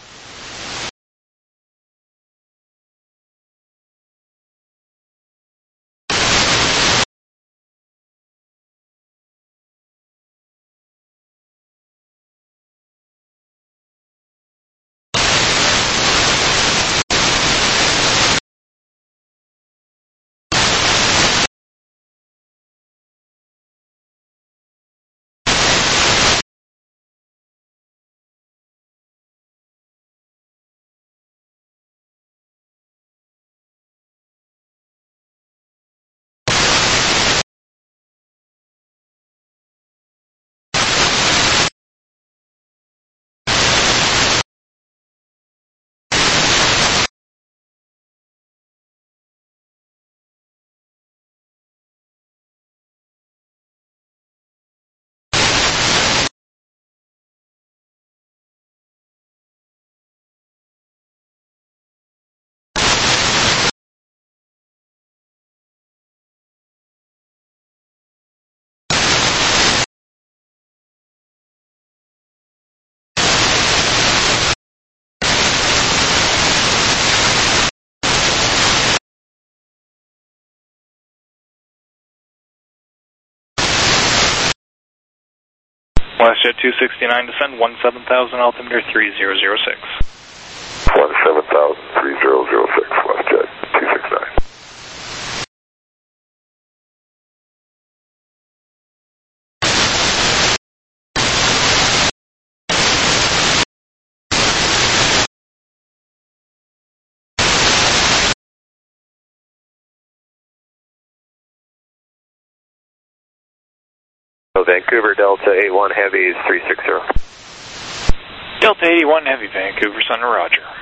WestJet two sixty-nine, descend one seven thousand, altimeter three zero zero six. one seven thousand, three zero zero six, WestJet two sixty-nine. Vancouver Delta eighty-one Heavy is three six zero. Delta eighty-one Heavy, Vancouver Center, Roger.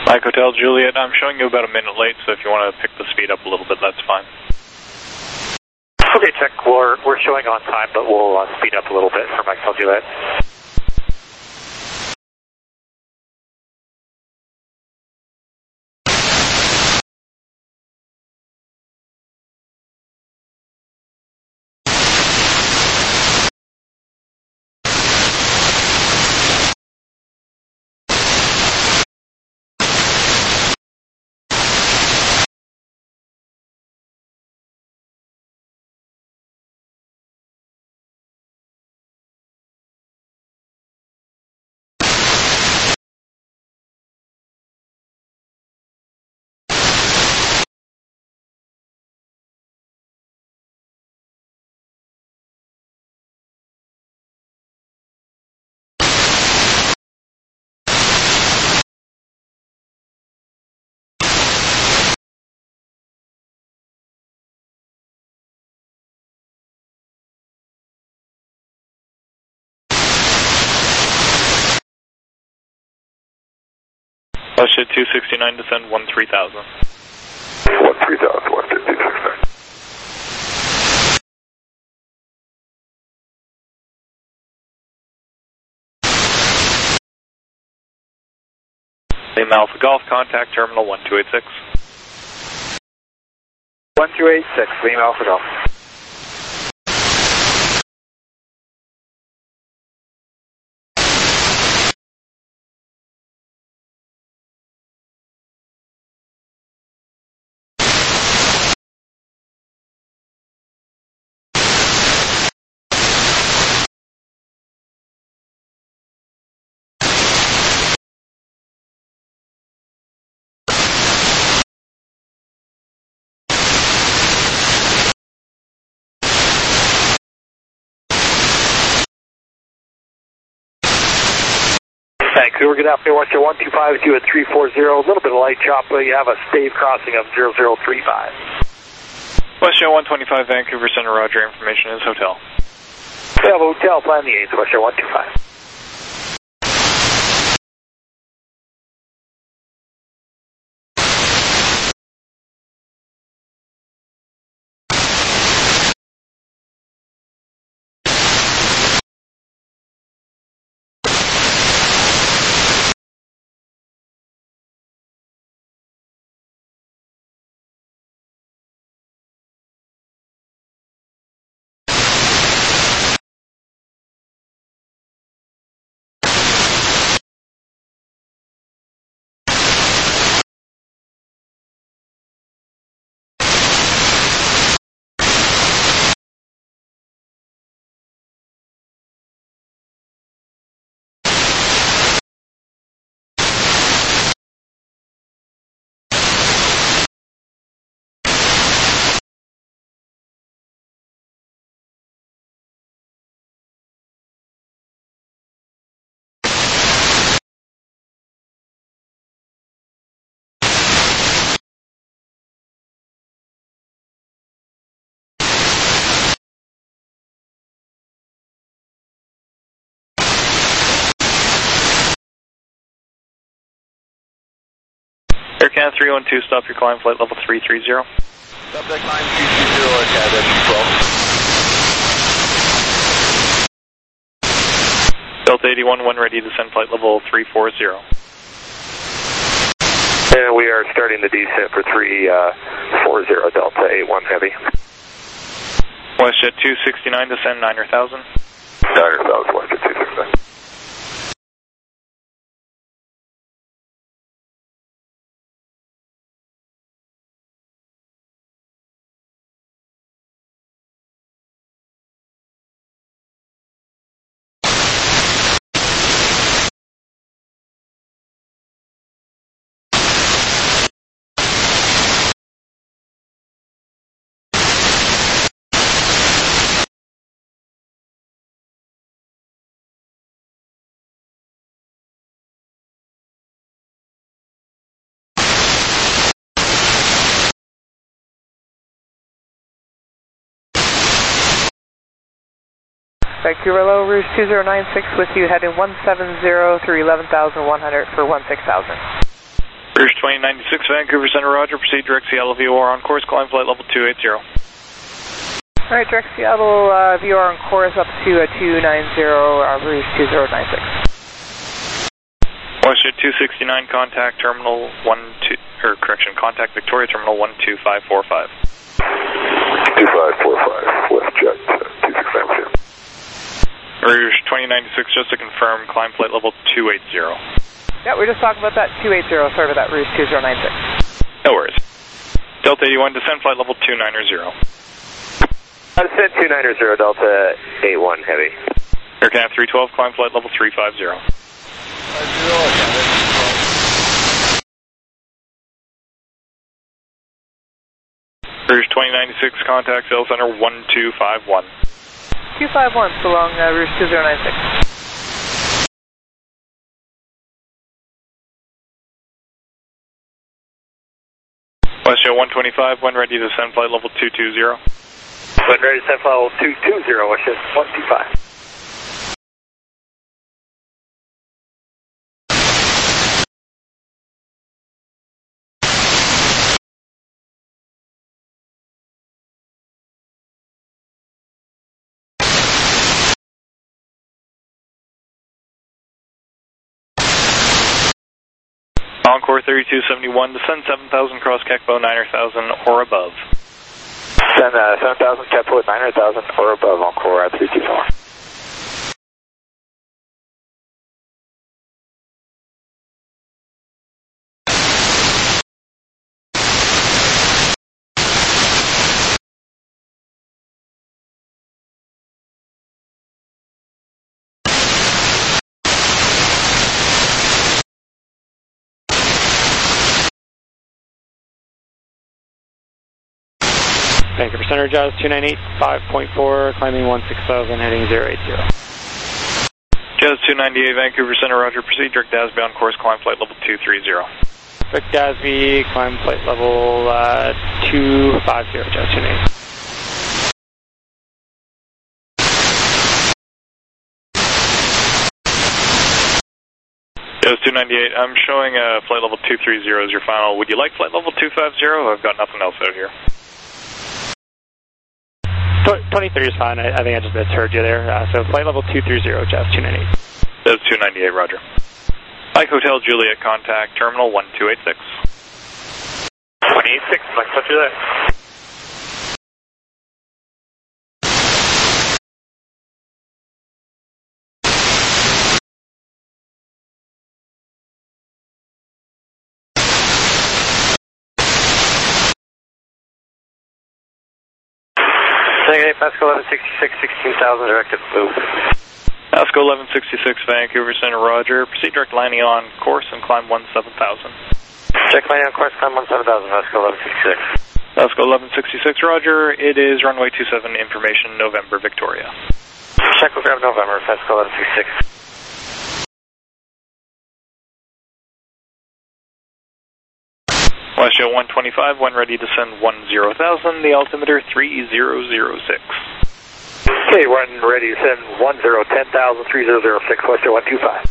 Mike Hotel Juliet, I'm showing you about a minute late, so if you want to pick the speed up a little bit, that's fine. Okay, check. We're, we're showing on time, but we'll uh, speed up a little bit for Mike Hotel Juliet. Bullshit two sixty-nine, descend one three thousand. one three thousand, one fifty, six nine. Lima Alpha Golf, contact terminal one two eight six. one two eight six, Lima Alpha Golf. Thanks. We're good afternoon, watch one two five, you at three four zero, a little bit of light chop, but you have a stave crossing of zero zero three five. West Show one twenty-five, Vancouver Center, roger, information is hotel. We have a hotel, plan the eighth, West Show one two five. Air Canada three one two, stop your climb, flight level three three zero. Subject climb three three zero, Air Canada twelve. Delta eighty-one, one ready to descend, flight level three four zero. And we are starting the descent for three four zero, Delta eighty-one heavy. WestJet two sixty-nine, descend nine thousand. nine thousand, WestJet two sixty-nine. Vancouver Low, Rouge two zero nine six with you, heading one seven zero through eleven thousand one hundred for one six thousand. Rouge twenty ninety-six, Vancouver Center, Roger. Proceed direct Seattle V O R on course, climb flight level two eighty. Alright, direct Seattle uh, V O R on course up to uh, two ninety, uh, Rouge two zero nine six. Westjet two sixty-nine, contact terminal one two, or correction, contact Victoria terminal one two five four five. two five four five, Westjet two sixty-nine. Rouge twenty ninety-six, just to confirm, climb flight level two eighty. Yeah, we were just talking about that two eighty, sorry about that, Rouge two zero nine six. No worries. Delta eighty-one, descend flight level two ninety. Descend two ninety, Delta eighty-one, heavy. AirCAV three twelve, climb flight level three fifty. Rouge twenty ninety-six, contact Sales Center one two five one. two five one, so long, uh, Rouge two zero nine six. Westjet one twenty-five, when ready to descend flight level two two zero. When ready to descend flight level two two zero, Westjet one two five. Encore thirty-two seventy-one, descend seven thousand, cross C A C B O nine thousand or above. Descend uh, seven thousand, C A C B O nine thousand or above, Encore at three two four. Vancouver Center, Jazz two nine eight, five point four, climbing one six thousand, heading zero eight zero. Jazz two ninety-eight, Vancouver Center, Roger. Proceed direct D A S B on course, climb flight level two three zero. Direct D A S B, climb flight level uh, two five zero, Jazz two ninety-eight. Jazz two ninety-eight, I'm showing uh, flight level two three zero as your final. Would you like flight level two five zero? I've got nothing else out here. twenty-three is fine. I, I think I just misheard you there. Uh, so flight level two three zero, Jazz two ninety-eight. Jazz two ninety-eight, Roger. Mike Hotel Juliet, contact terminal one two eight six. one eight six, Mike Hotel Juliet. Negative, Pasco eleven sixty-six, sixteen thousand, directed move. Pasco eleven sixty-six, Vancouver Center, Roger. Proceed direct landing on course and climb one seven thousand. Check landing on course, climb one seven thousand, Pasco eleven sixty-six. Pasco eleven sixty-six, Roger. It is runway two seven, information, November, Victoria. Check with Grab November, Pasco eleven sixty-six. Westjet one twenty-five, when ready to send one zero thousand, the altimeter three zero zero six. Okay, when ready to send one zero ten thousand, three zero zero six, Westjet one two five.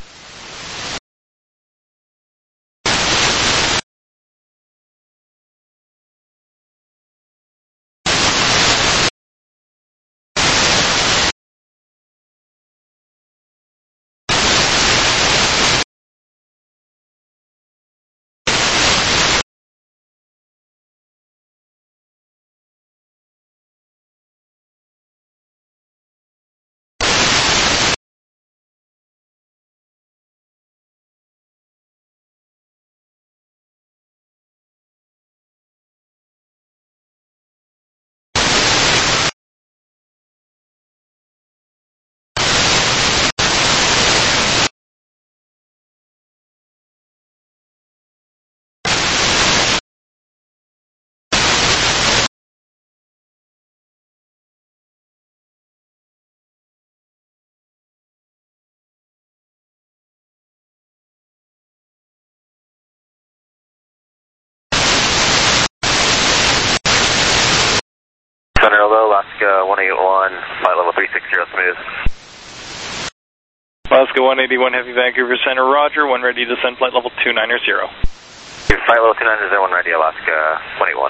Center, Alaska one eighty-one, flight level three sixty, smooth. Alaska one eighty-one, Heavy, Vancouver Center, Roger. When ready to send flight level two ninety. two Flight level two nine zero one ready, Alaska one eight one.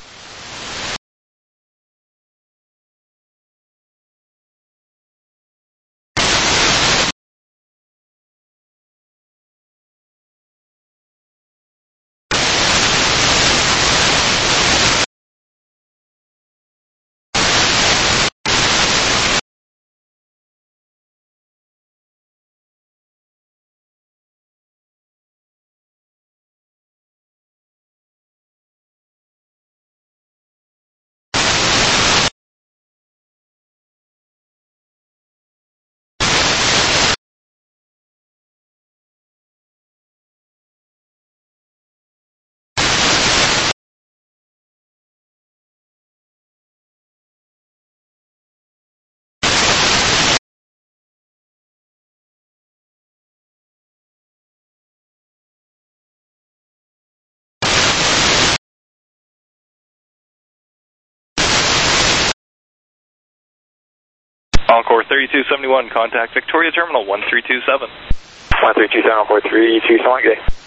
Encore thirty-two seventy-one, contact Victoria Terminal one three two seven. one three two seven, Encore three two seven, good day.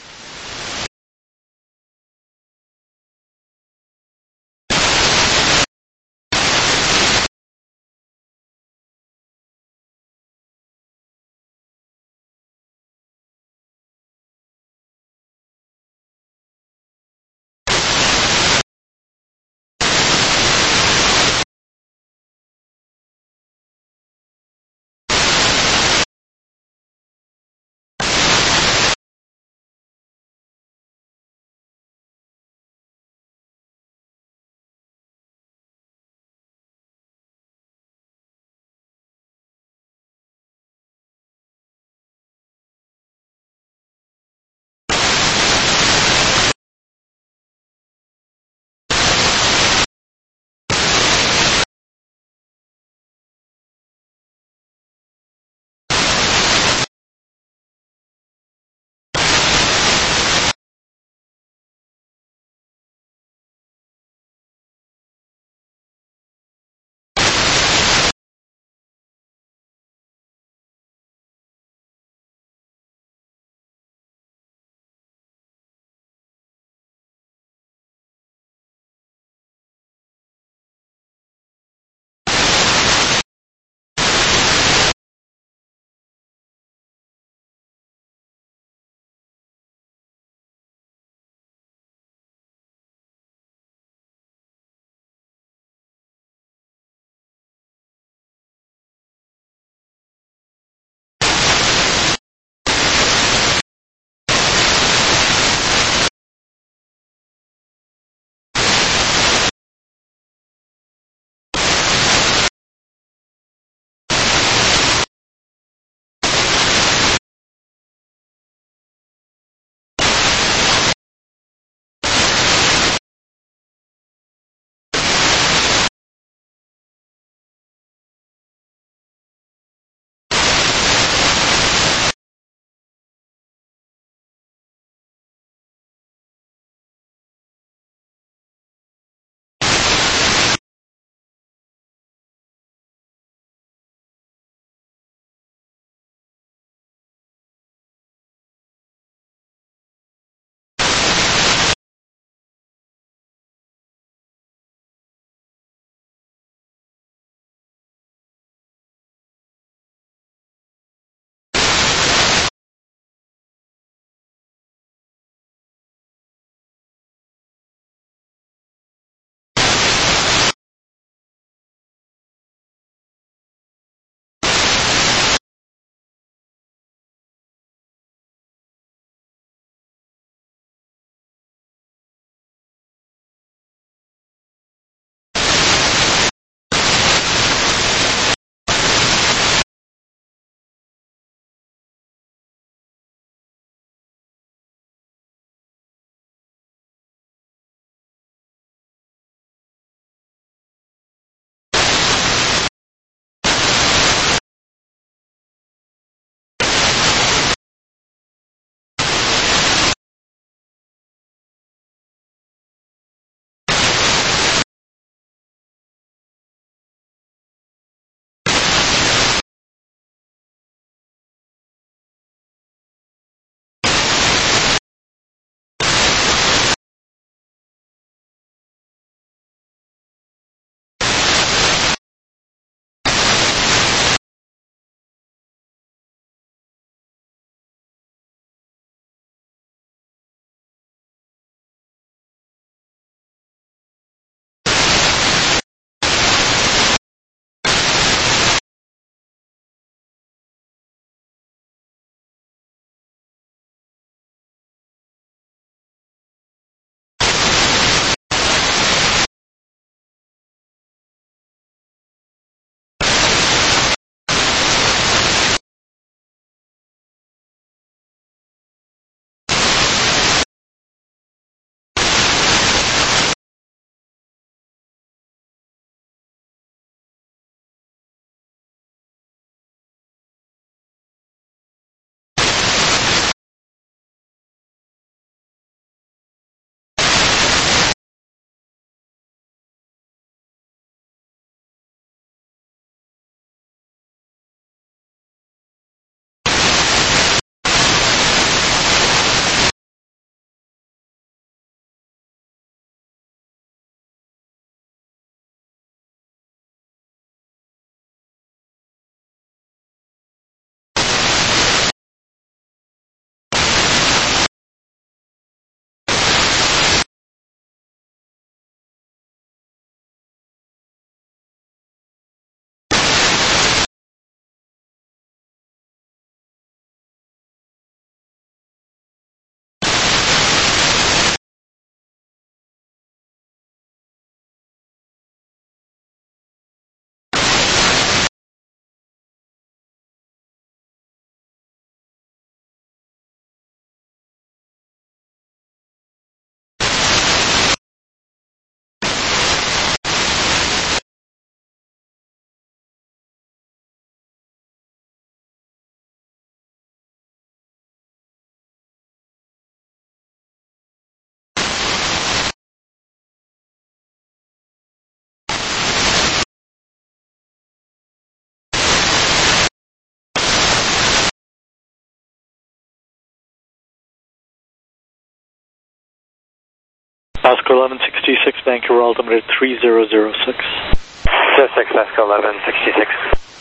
Oscar eleven sixty-six, Vancouver altimeter three zero zero six. zero six, Oscar eleven sixty-six.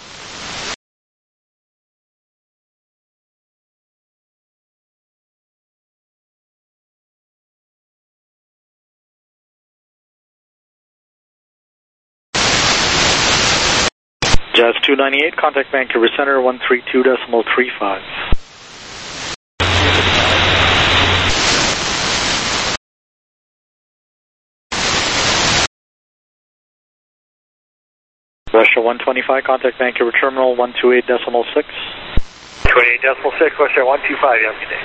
Jazz two ninety-eight, contact Vancouver Center one three two decimal three five. Russia one twenty-five, contact Vancouver Terminal one two eight decimal six. twenty-eight decimal six, Russia one two five, Yankee Day.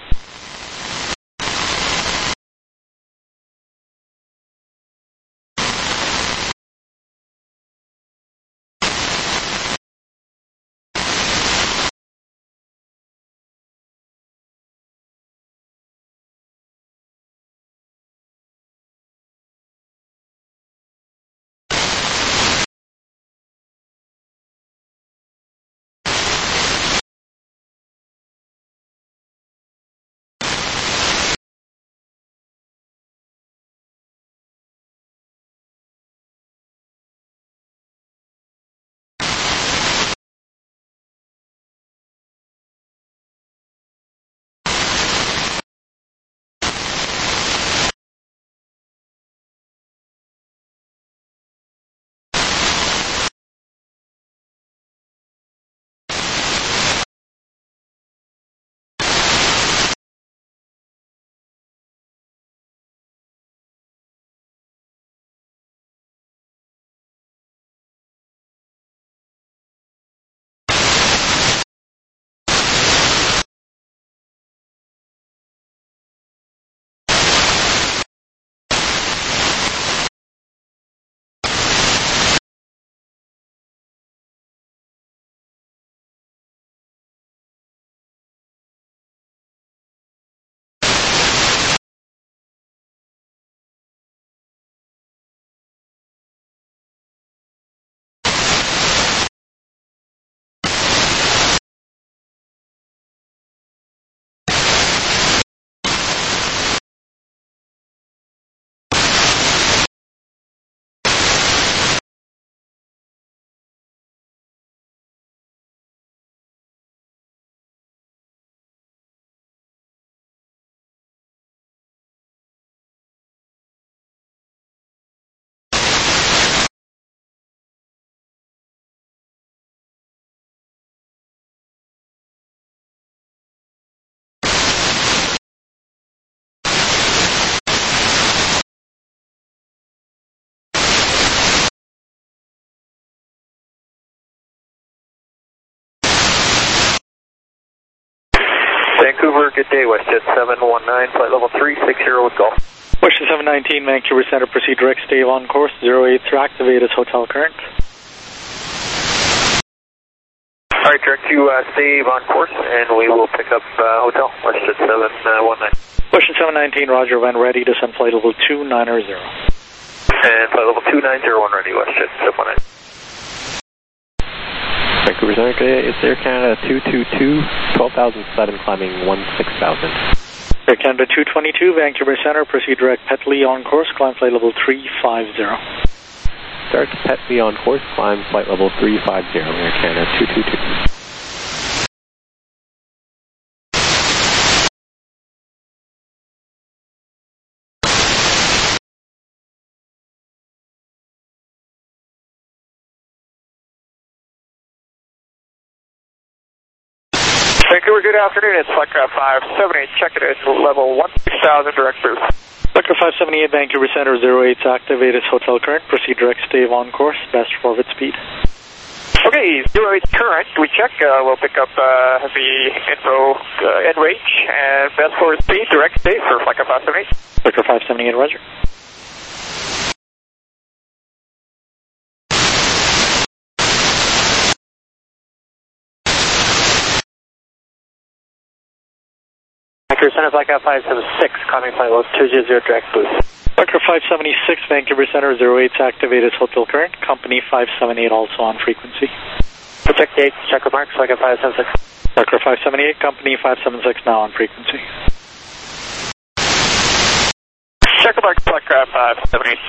Vancouver, good day, WestJet seven one nine, flight level three six zero with Golf. WestJet seven nineteen, Vancouver Center, proceed direct, stay on course, zero eight to activate as hotel current. Alright, direct to uh, stay on course, and we will pick up uh, hotel, WestJet seven one nine. WestJet seven nineteen, roger, when ready, descend flight level two nine zero. And flight level two nine zero one ready, WestJet seven one nine. Vancouver Center, it's Air Canada two two two, twelve thousand seven, climbing one six thousand. Air Canada two twenty-two, Vancouver Center, proceed direct Petley on course, climb flight level three five zero. Start Petley on course, climb flight level three five zero, Air Canada two two two. Vancouver, good afternoon. It's Flightcraft five seventy-eight. Check it at level one six thousand, direct boost. Flightcraft five seventy-eight, Vancouver Center, zero eight to activate its hotel current. Proceed direct, stay on course, best forward speed. Okay, zero eight current. We check. Uh, we'll pick up uh, the info uh, end range and best forward speed, direct stay for Flightcraft five seventy-eight. Flightcraft five seventy-eight, roger. Vancouver Center, Flightcraft five seventy-six, climbing flight level two zero zero, direct boost. Flightcraft five seventy-six, Vancouver Center, zero eight to activate its hotel current. Company five seventy-eight also on frequency. Protect eight, check remarks, Flightcraft five seventy-six. Flightcraft five seventy-eight, company five seventy-six now on frequency. Check remarks, Flightcraft aircraft five seven eight.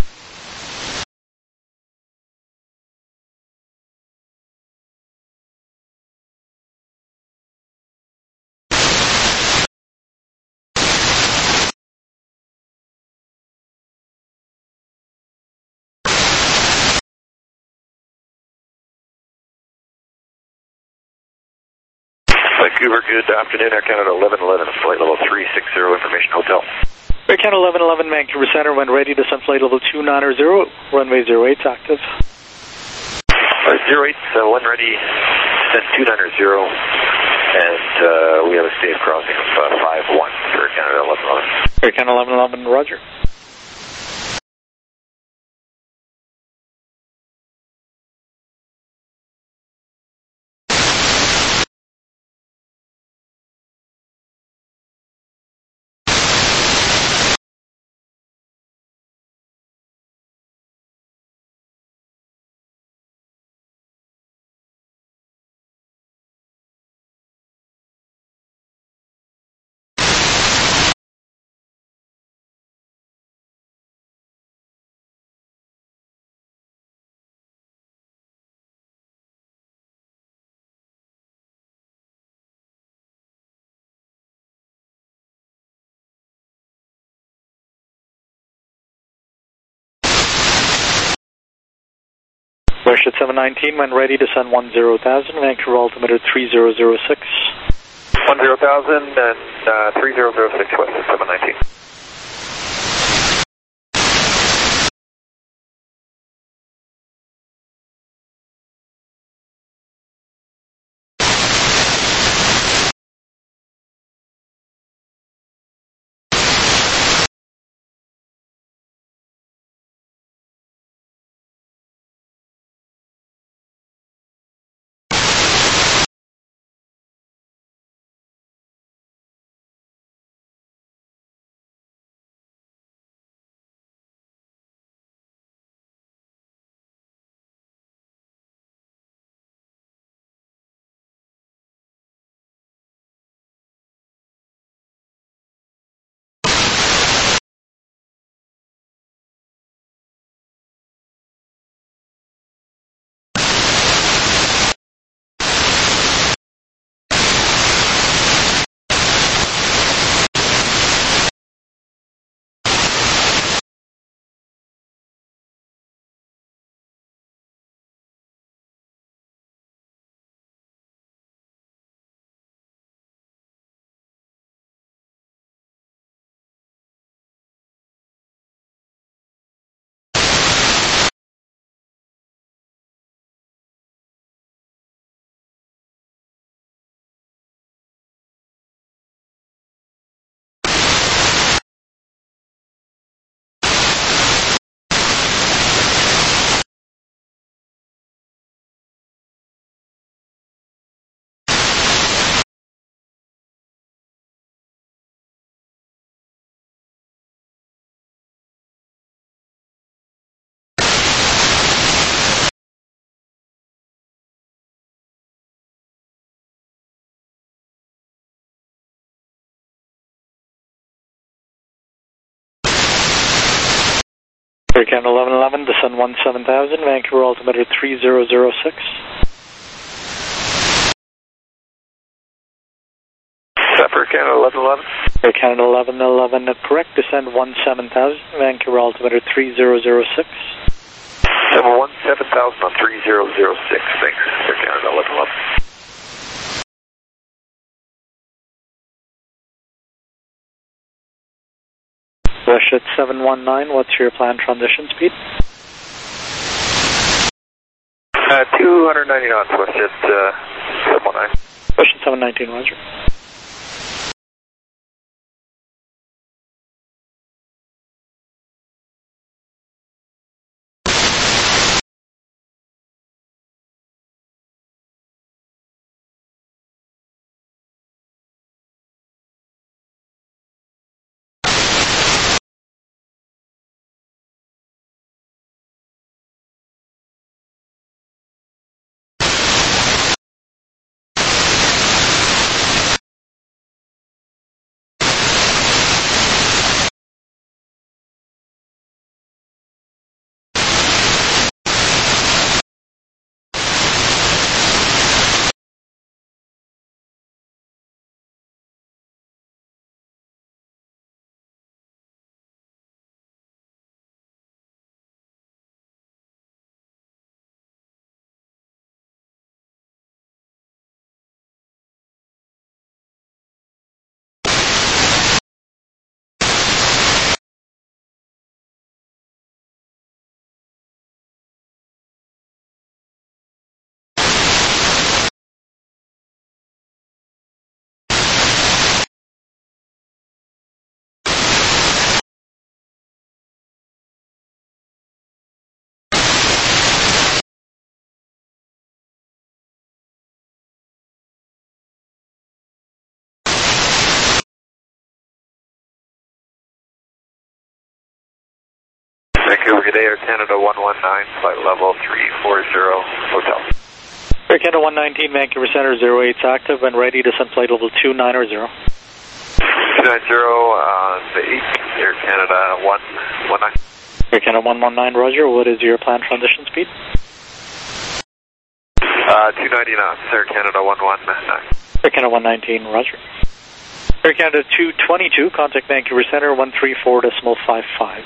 Vancouver, good afternoon, Air Canada eleven eleven, flight level three six zero, information hotel. Air Canada eleven eleven, Vancouver Center, when ready to send flight level two nine zero, runway zero eight active. Uh, zero eight, uh, one ready, send two nine zero, and uh, we have a safe crossing of uh, five one for Air Canada eleven eleven. Air Canada eleven eleven, roger. Westjet seven nineteen, when ready to send one zero thousand, Vancouver altimeter three zero zero six. one zero thousand and uh, three zero zero six west at seven nineteen. Air Canada eleven eleven, descend one seven thousand, Vancouver altimeter three zero zero six. Air Canada eleven eleven. Air Canada eleven eleven, correct, descend one seven thousand, Vancouver altimeter three zero zero six. seven one seven thousand on three zero zero six, thanks, Air Canada eleven eleven. Westjet seven one nine, what's your planned transition speed? Uh, two ninety knots, Westjet uh, seven one nine. Westjet seven nineteen, roger. Vancouver, good day, Air Canada one one nine, flight level three four zero, hotel. Air Canada one nineteen, Vancouver Center, zero eight's active and ready to send flight level two nine zero. two nine zero on the eight, Air Canada one one nine. Air Canada one one nine, roger. What is your planned transition speed? Uh, two ninety knots, Air Canada one one nine. Air Canada one nineteen, roger. Air Canada two twenty-two, contact Vancouver Center, one three four decimal five five.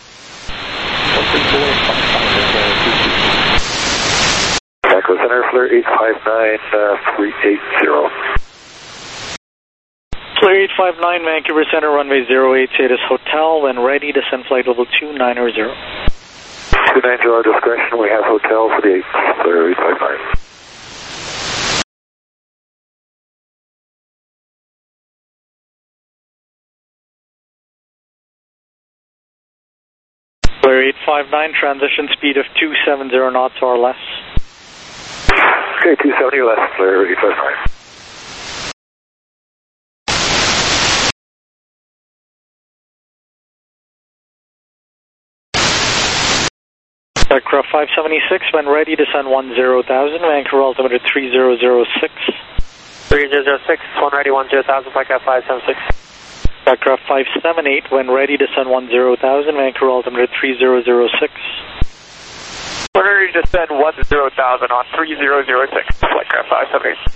Vancouver Center, Flare eight five nine, three eight zero. Flare eight five nine, Vancouver Center, runway zero eight, status hotel, when ready to send flight level two nine zero. two nine zero discretion, we have hotel for the eight, Flare eight five nine. Flare eight five nine, transition speed of two seventy knots or less. Okay, two seventy or less, Flare eight five nine. Aircraft five seventy-six, when ready to send one zero thousand, Vancouver altimeter three zero zero six. three zero zero six, one ready, one zero thousand, aircraft five seventy-six. Aircraft five seventy-eight, when ready to send one zero thousand, Vancouver altimeter three zero zero six. When ready to send one zero thousand on three zero zero six, aircraft five seventy-eight.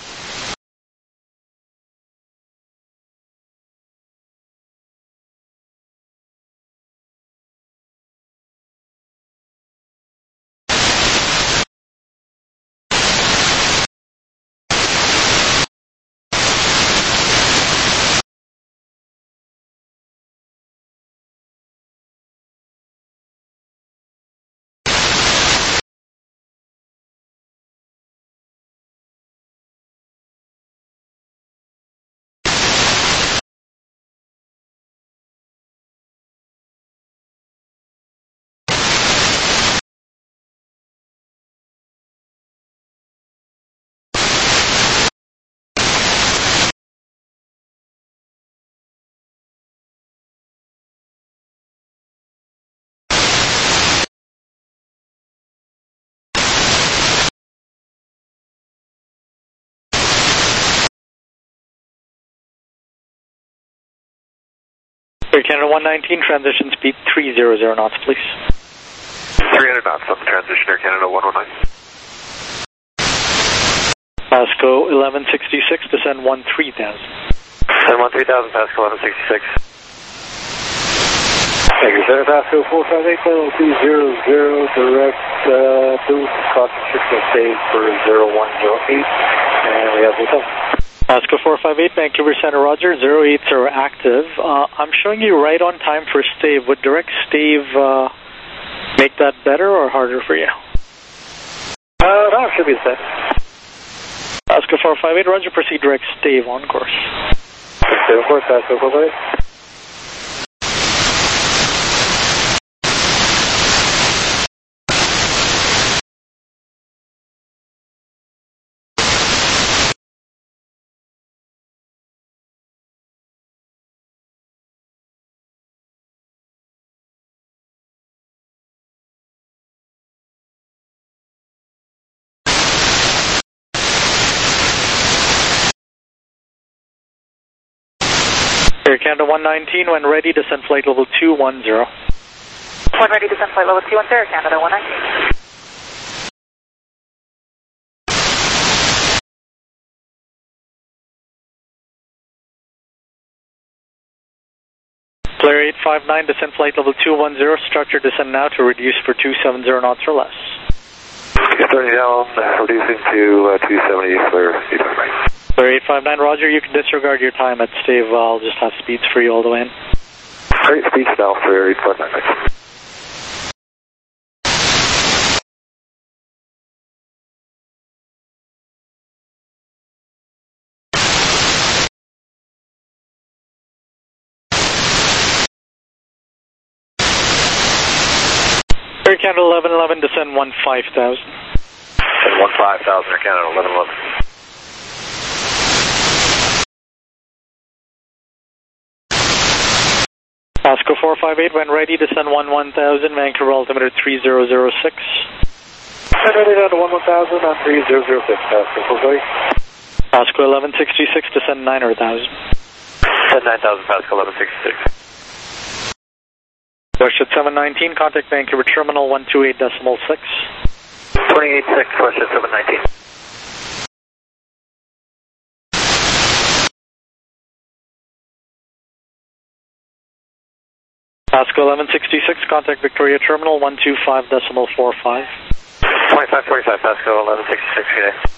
Air Canada one nineteen, transition speed three hundred knots, please. three hundred knots on the transition, Air Canada one one nine. Pasco eleven sixty-six, descend one three thousand. Send one three thousand, Pasco eleven sixty-six. Thank you, sir. Pasco four five eight, level two zero zero, direct uh, boost, crossing Cisco stage for zero one zero eight, and we have hotel. Pasco four five eight, Vancouver Center, roger, zero eights are active. Uh, I'm showing you right on time for stave. Would direct stave uh, make that better or harder for you? Uh, no, it should be the same. Pasco four five eight, roger, proceed direct stave on course. Stave on course, Pasco four five eight. Air Canada one nineteen, when ready to send flight level two one zero. When ready to send flight level two one zero, Air Canada one nineteen. Flare eight five nine, descend flight level two one zero, structure descend now to reduce for two seventy knots or less. Starting down, reducing to uh, two seventy, Flare eight five nine. Flare eight five nine, roger, you can disregard your time at stave. I'll just have speeds for you all the way in. Great, speeds now, Flare eight five nine. Air Canada eleven eleven, descend one five thousand. Send one five thousand, Air Canada eleven eleven. Pasco four five eight, when ready, descend one one thousand, Vancouver altimeter three zero zero six. When ready down to one one thousand on three zero zero six, Pascal, full sorry. Pascal eleven sixty-six, descend nine hundred thousand. Descend nine thousand, Pascal eleven sixty-six. Rush at seven nineteen, contact Vancouver terminal one two eight decimal six. twenty-eight six, Rush at seven nineteen. Pascal eleven sixty-six, contact Victoria terminal one two five decimal four five. twenty-five forty-five, Pascal eleven sixty-six, good day.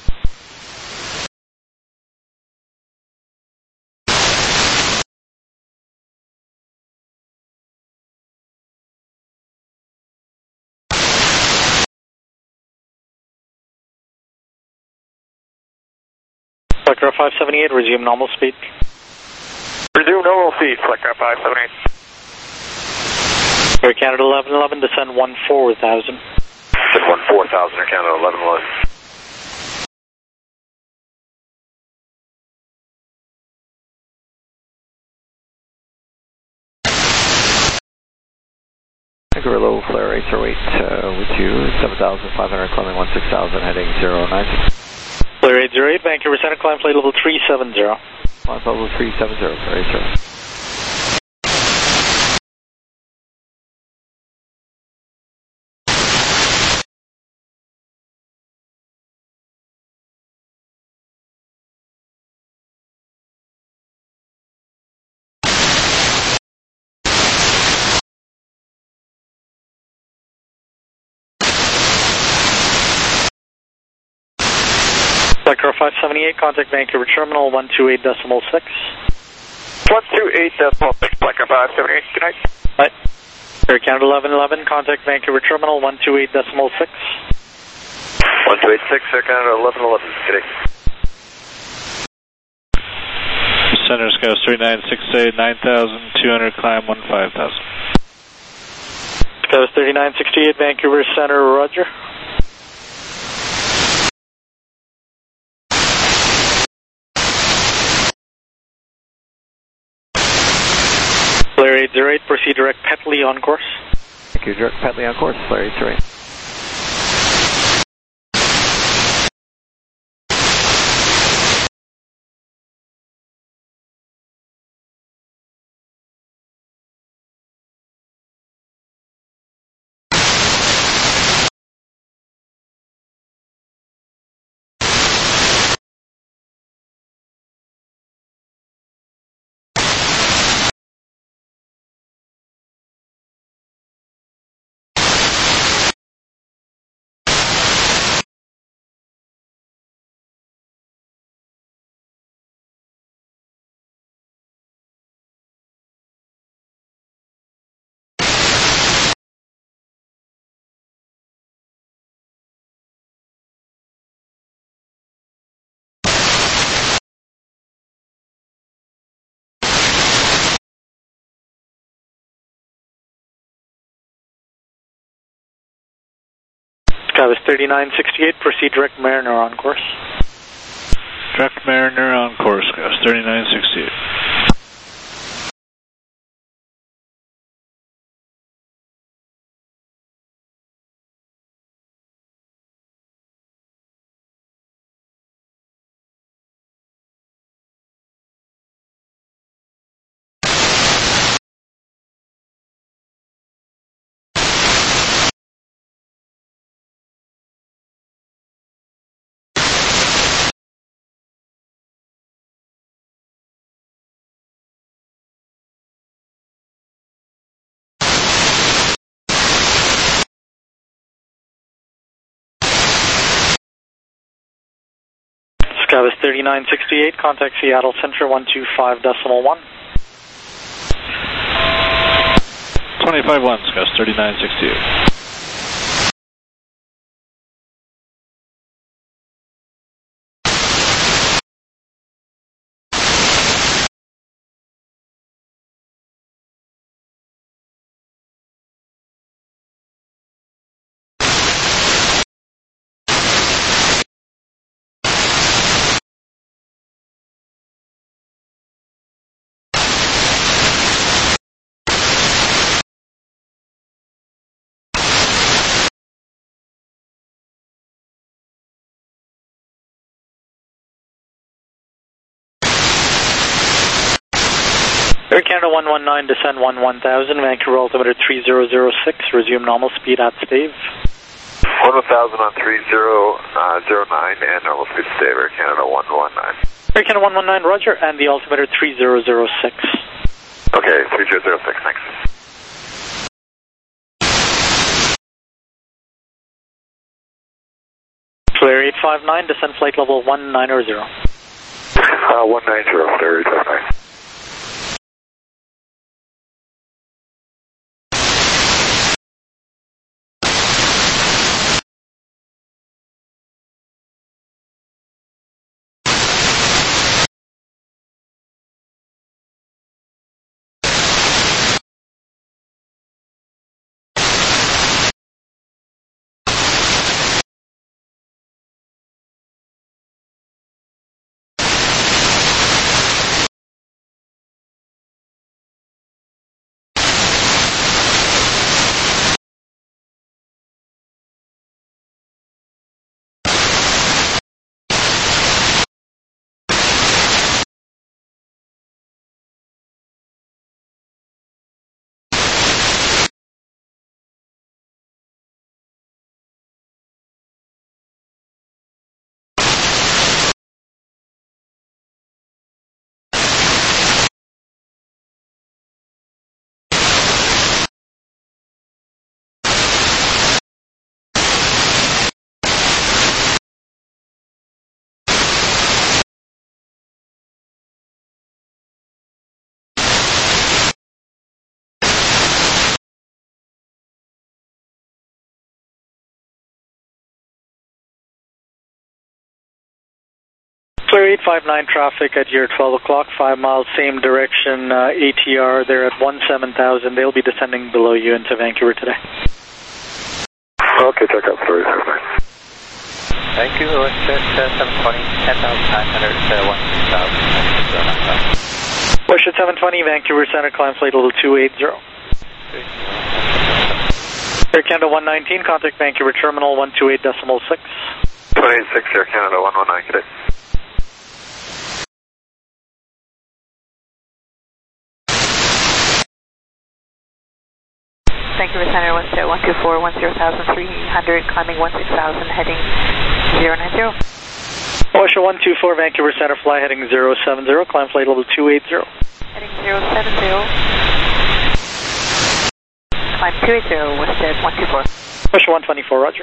Flickr five seventy-eight, resume normal speed. Resume normal speed, Flickr five seventy-eight. Air Canada eleven eleven, descend one four thousand. Descend one four thousand, Air Canada eleven eleven. Vancouver low, flare eight zero eight uh, with you, seven thousand five hundred, climbing one six thousand, heading zero nine six. Flare eight zero eight, Vancouver Center, climb flight level three seven zero. Climb flight level three seven zero, flare eight zero eight. Flickr five seventy-eight, contact Vancouver terminal one two eight decimal six. one two eight decimal six, Flickr five seventy-eight, good night. Right. Air Canada eleven eleven, contact Vancouver terminal one two eight decimal six. one two eight six, Air Canada eleven eleven, good day. Center Scout three nine six eight, nine thousand two hundred, climb one five thousand. Scout thirty-nine sixty-eight, Vancouver Center, roger. Flare eight zero eight, proceed direct Petley on course. Thank you, direct Petley on course, flare eight zero eight. Skywas thirty-nine sixty-eight, proceed direct Mariner on course. Direct Mariner on course, Skywas thirty-nine sixty-eight. Skywas thirty-nine sixty-eight, contact Seattle Center one two five decimal one. twenty-five one, Skywas thirty-nine sixty-eight. Air Canada one one nine, descend one one thousand, Vancouver altimeter three zero zero six, resume normal speed at Stave. one thousand on three zero zero nine and normal speed Stave, Air Canada one one nine. Air Canada one one nine, roger, and the altimeter three zero zero six. Okay, three zero zero six, thanks. Flare eight five nine, descend flight level one nine zero. Uh, one nine zero, Flare eight five nine. Flare eight five nine traffic at your twelve o'clock, five miles, same direction, uh, A T R, they're at one seven thousand, they'll be descending below you into Vancouver today. Okay, check out Flare eight five nine. Vancouver, Westjet seven twenty, ten thousand nine hundred, one six thousand, Westjet seven twenty, Vancouver Center, climb flight level two eight zero. Air Canada one nineteen, contact Vancouver Terminal one two eight decimal six. two eight six, Air Canada one one nine, good day. Vancouver Center, Westjet one two four, one zero thousand three hundred, climbing one six thousand, heading zero nine zero. Westjet one two four, Vancouver Center, fly heading zero seven zero, climb flight level two eight zero. Heading zero seven zero. Climb two eight zero, Westjet one two four. Westjet one twenty-four, roger.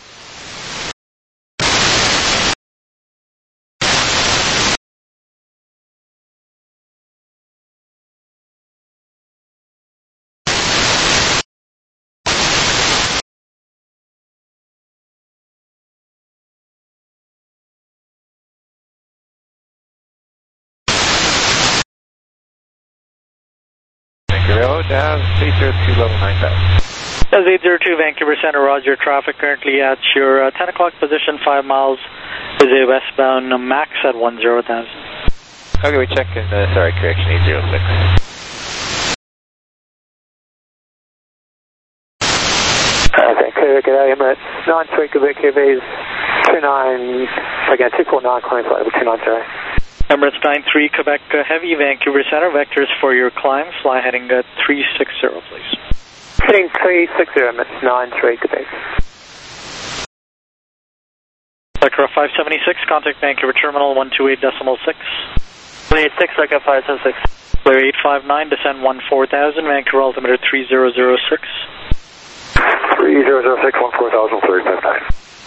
Down eight zero two, level nine thousand. That's eight zero two, Vancouver Center, roger. Traffic currently at your uh, ten o'clock position, five miles, is a westbound uh, max at one zero thousand. Okay, we check in, uh, sorry, correction, eight zero six. Uh, Vancouver, good day, Emirates, nine three, Quebec Airways, two nine, again, two four nine, climb flight level two nine zero. Emirates nine three, Quebec uh, Heavy, Vancouver Center, vectors for your climb, fly heading at three six zero, please. Heading three six zero, Emirates nine three, Quebec. Sector five seventy-six, contact Vancouver Terminal one two eight decimal six. one eight six, Sector five seventy-six. Flare eight five nine, descend one four thousand, Vancouver altimeter three zero zero six. three zero zero six, one four thousand, Flare eight five nine.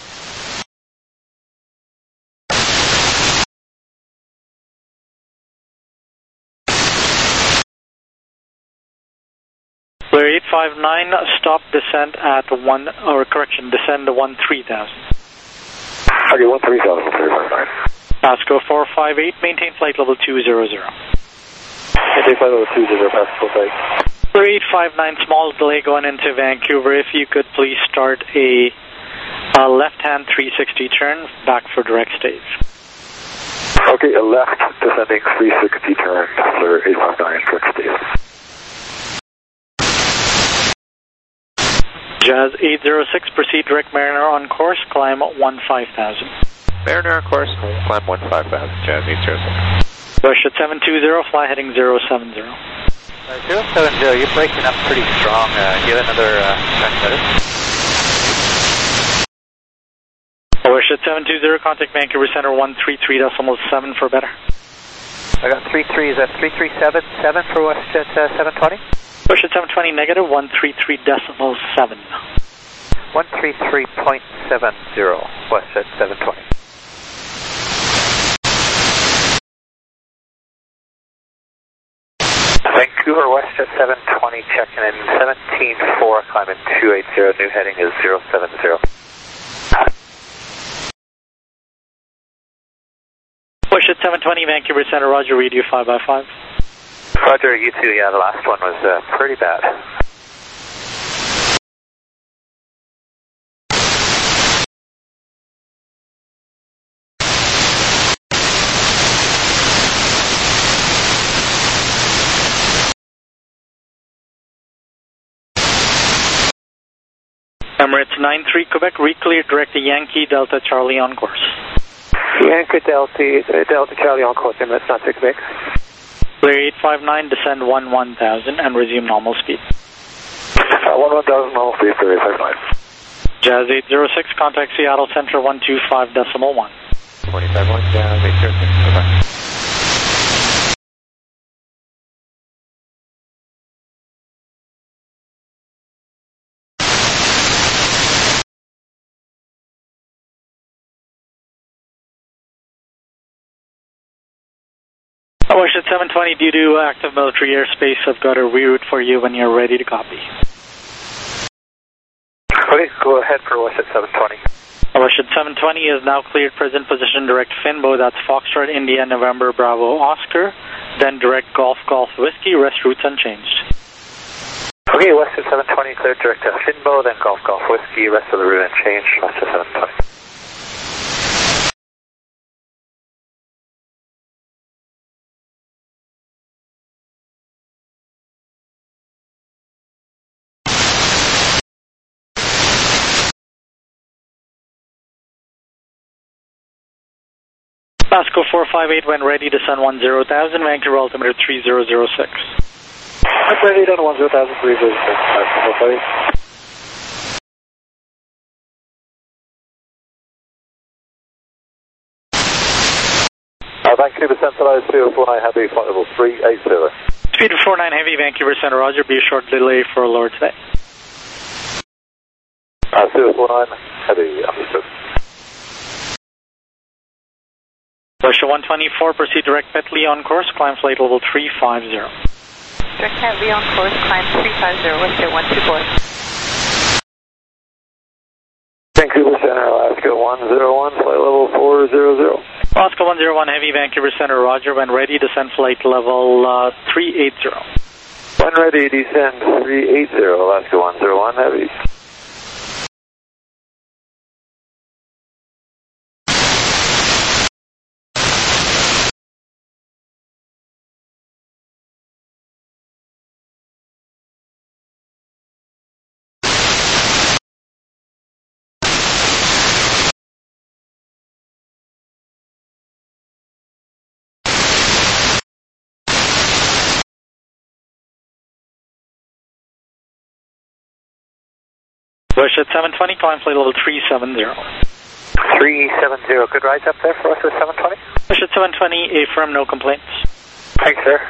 Flare eight five nine, stop descent at one, or correction, descend to one three thousand. Okay, one three thousand, Flare eight five nine. Pasco four five eight, maintain flight level two zero zero. Maintain flight level two zero, Pasco four five eight. Flare eight five nine, small delay going into Vancouver. If you could please start a, a left-hand three sixty turn back for direct stage. Okay, a left descending three sixty turn, Flare eight five nine, direct stage. Jazz eight zero six, proceed direct Mariner on course, climb one five thousand. Mariner on course, climb one five thousand, Jazz eight zero six. Rush at seven two zero, fly heading zero seven zero. zero seven zero, you're breaking up pretty strong. Uh, give another uh, transmitter. Overshoot seven two zero, contact Vancouver Center one three three decimal seven for better. I got three three, is that three three seven seven for WestJet uh, seven twenty? Overshoot seven twenty negative, one three three decimal seven. one three three point seven zero, WestJet seven twenty. Vancouver WestJet seven twenty, checking in seventeen four, climbing two eighty, new heading is zero seven zero. Overshoot seven twenty, Vancouver Center, roger, read you five by five. Roger, you too, yeah, the last one was uh, pretty bad. Emirates nine three Quebec, reclear direct to Yankee Delta Charlie on course. Yankee Delta, Delta Charlie on course, Emirates nine three Quebec. Clear eight five nine, descend one one thousand and resume normal speed. Uh, one one thousand, normal speed, clear eight five nine. Jazz eight zero six, contact Seattle Center one two five decimal one. twenty-five one, Jazz eight zero six, bye-bye. Overshoot seven twenty, due to active military airspace, I've got a reroute for you when you're ready to copy. Okay, go ahead for WestJet seven twenty. Overshoot seven twenty is now cleared, present position direct Finbo, that's Foxtrot India November Bravo Oscar, then direct Golf Golf Whiskey, rest routes unchanged. Okay, WestJet seven twenty, cleared direct to Finbo, then Golf Golf Whiskey, rest of the route unchanged, WestJet seven twenty. Pasco four five eight, when ready, descend one zero thousand, Vancouver altimeter three zero zero six. I'm ready, down one zero thousand, three zero six, Pasco four five eight. Uh, Vancouver Centralized Field four nine Heavy, flight level three eighty. Speed four nine Heavy, Vancouver Center, roger, be a short delay for lower today. Uh, zero four nine Heavy, understood. Russia one twenty-four, proceed direct Petley on course, climb flight level three five zero. Direct Petley on course, climb three five zero, WestJet one two four. Vancouver Center, Alaska one zero one, flight level four zero zero. Alaska one zero one Heavy, Vancouver Center, roger, when ready, descend flight level uh, three eighty. When ready, descend three eighty, Alaska one zero one Heavy. Russia seven twenty, climb flight level three seven zero. three seven zero, good rides up there for us with seven twenty? Russia seven twenty, A firm, no complaints. Thanks, sir.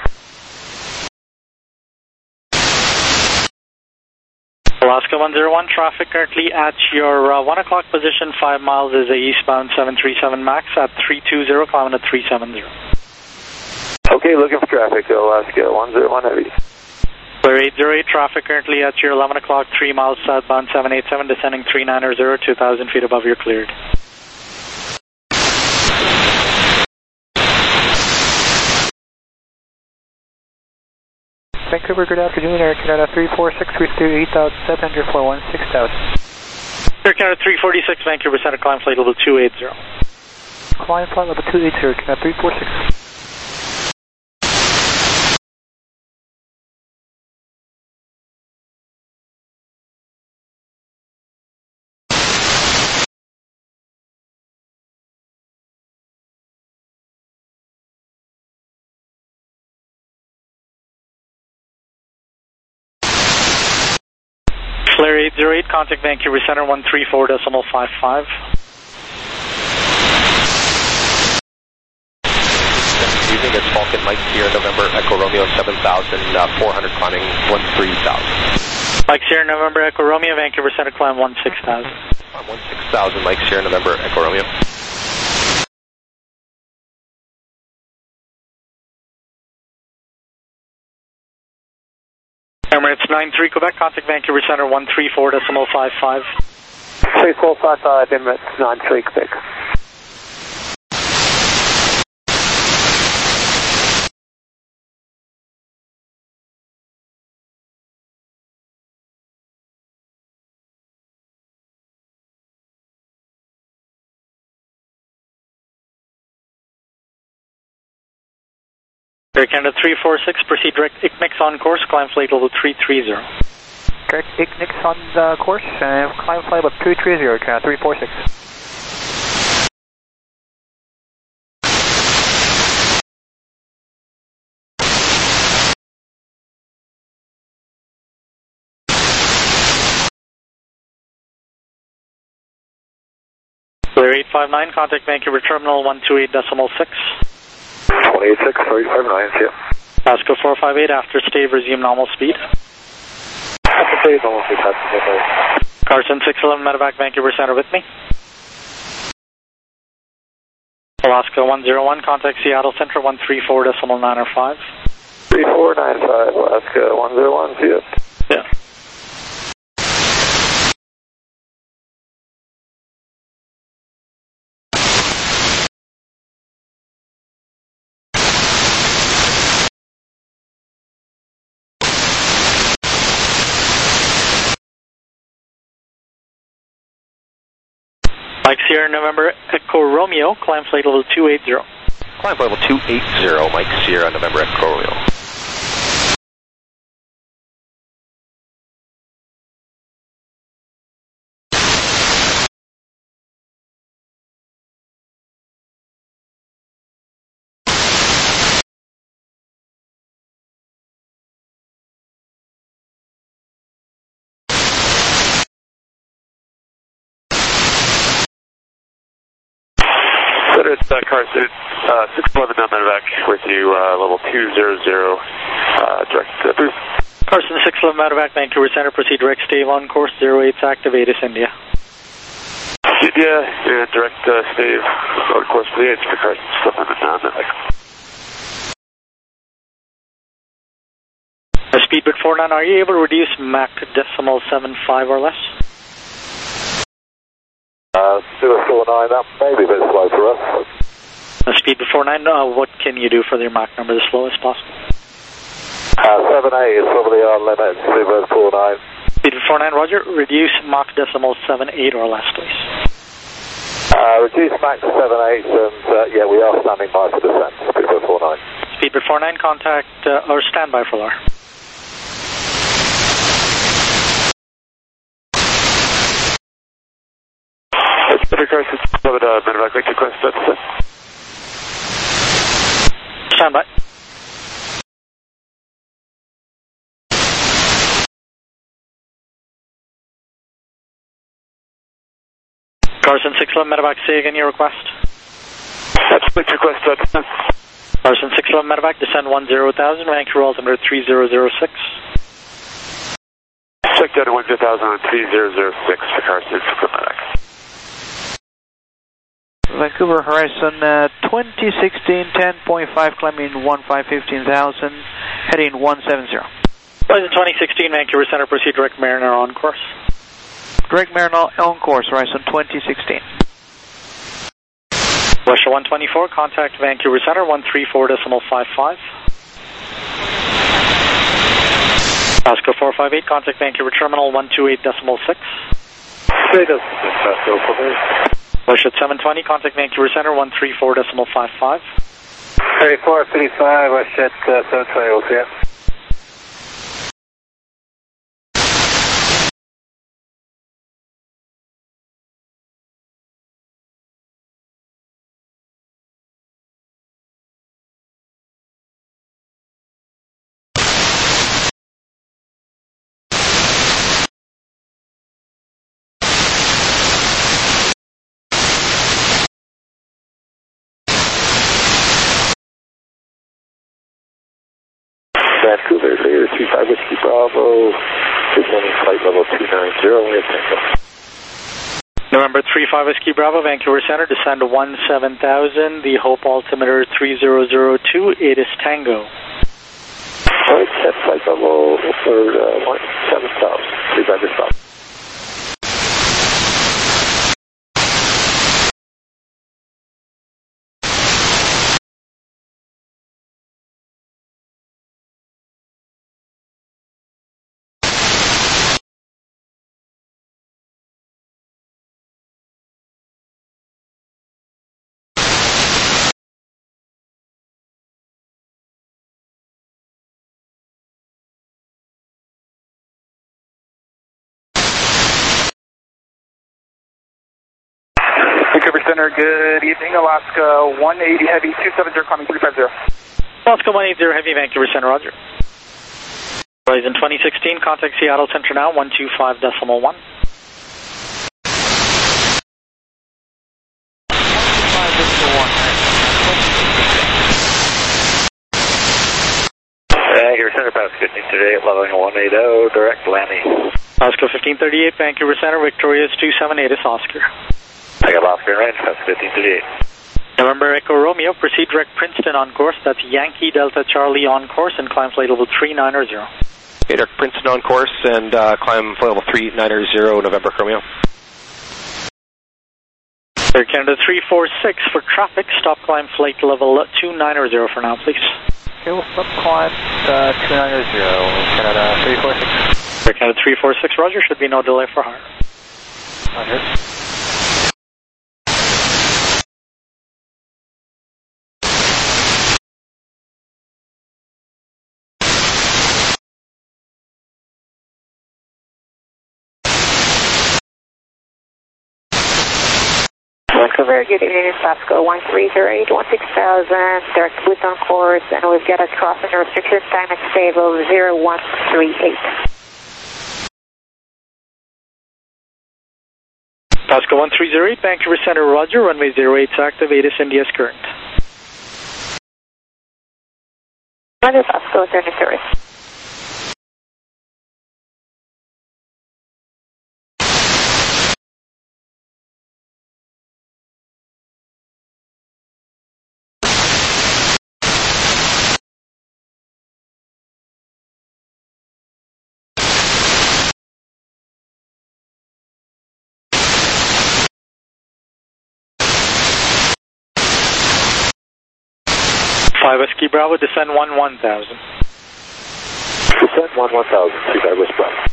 Alaska one zero one, traffic currently at your uh, one o'clock position, five miles is a eastbound seven three seven max at three two zero, climbing at three seven zero. Okay, looking for traffic, Alaska one zero one Heavy. Clear eight zero eight, traffic currently at your eleven o'clock, three miles southbound seven eight seven, descending three nine zero, two thousand feet above your cleared. Vancouver, good afternoon, Air Canada three four six, three two eight thousand seven hundred, four one six thousand. Air Canada three forty-six, Vancouver Center, climb flight level two eighty. Climb flight level two eighty, Canada three four six. Flare eight zero eight, contact Vancouver Center one three four decimal five five. Evening, it's Falcon Mike here, November Echo Romeo seven thousand four hundred climbing one three thousand. Mike Sierra, November Echo Romeo, Vancouver Center climb one six thousand. one six thousand, Mike Sierra, November Echo Romeo. Emirates nine three Quebec, contact Vancouver Center one three four decimal five five. three four five five, Emirates nine three Quebec. Air Canada three four six, proceed direct I C N I X on course, climb flight level three three zero. Direct I C N I X on the course, uh, climb flight level two three zero, Canada three four six. Clear eight five nine, contact Vancouver Terminal one two eight decimal six. twenty-eight six, three five nine, yeah. Pasco four five eight, after stave, resume normal speed. After stave, normal speed, that's Carson six eleven, medevac Vancouver Center with me. Alaska one zero one, contact Seattle Center one three four decimal nine five. three four nine five, Alaska one zero one, see you. Yeah. Mike Sierra, November Echo Romeo, climb flight level two eight zero. Climb flight level two eight zero, Mike Sierra, November Echo Romeo. It's uh, Carson, uh, six eleven down medevac with you, uh, level two zero zero, uh, direct uh, boost. Carson six eleven, medevac Vancouver Center, proceed direct stave on course zero eight, active ATIS India. India, and direct uh, stave on course for the eight for Carson, six eleven down medevac. Speedbird four nine, are you able to reduce Mach decimal seven five or less? Uh, zero four nine, that may be a bit slow for us. Uh, Speedbird four nine, uh, what can you do for your Mach number the slowest possible? Uh, seven eight is probably our limit, Speedbird four nine. Speedbird four nine, roger, reduce Mach decimal seven eight or less, please. Uh, reduce Mach to seven eight, and uh, yeah, we are standing by for descent, Speedbird four nine. Speedbird four nine, contact, uh, or standby for L A R. Carson, seven uh, medevac, make request, that's it. Standby. Carson six eleven, medevac, say again your request. That's make request, that's it. Carson six eleven, medevac, descend one zero thousand, Vancouver altimeter three zero zero six. Check down to one zero thousand on three zero zero six for Carson, for medevac. Vancouver Horizon uh, twenty sixteen, ten point five, climbing one five fifteen thousand, heading one seven zero. Horizon twenty sixteen, Vancouver Center, proceed direct Mariner on course. Direct Mariner on course, Horizon twenty sixteen. Russia one twenty-four, contact Vancouver Center, one three four decimal five five. Pasco four five eight, contact Vancouver Terminal, one two eight decimal six. Say this, Pasco, for me. Russia seven twenty, contact Vancouver Center, one three four decimal five five. thirty-four fifty-five, Russia uh, seven twenty, okay, yeah. Bravo, descending flight level two nine zero, we have Tango. November three five Whiskey Bravo, Vancouver Center, descend to one seven thousand, the Hope altimeter three zero zero two, it is Tango. Alright, set flight level for uh, one seven thousand, please drive this up. Vancouver Center, good evening. Alaska one eighty Heavy, two seven zero, climbing three five zero. Alaska one eighty Heavy, Vancouver Center, roger. Horizon twenty sixteen, contact Seattle Center now, one two five decimal one. Vancouver Center, pass fifteen thirty-eight, leveling one eighty, direct landing. Oscar fifteen thirty-eight, Vancouver Center, Victoria's two seven eight, is Oscar. I got Oscar in range, pass fifteen thirty-eight. November Echo Romeo, proceed direct Princeton on course, that's Yankee Delta Charlie on course, and climb flight level three nine zero. Okay, direct Princeton on course, and uh, climb flight level three nine zero, November Romeo. Air Canada three four six for traffic, stop climb flight level two nine zero for now, please. Okay, we'll stop climb uh, two nine zero, Canada three four six. Air Canada three four six, roger, should be no delay for hard. Roger. Vancouver, good evening, Pasco one three zero eight, one six thousand, direct boost on course, and we've got a crossing restriction time at stable zero one three eight. Pasco one three zero eight, Vancouver Center, roger, runway zero eight active, eight is India's current. Roger, Pasco, turning tourist. five Whiskey Bravo, descend one one thousand. Descend one one thousand, please drive West Bravo.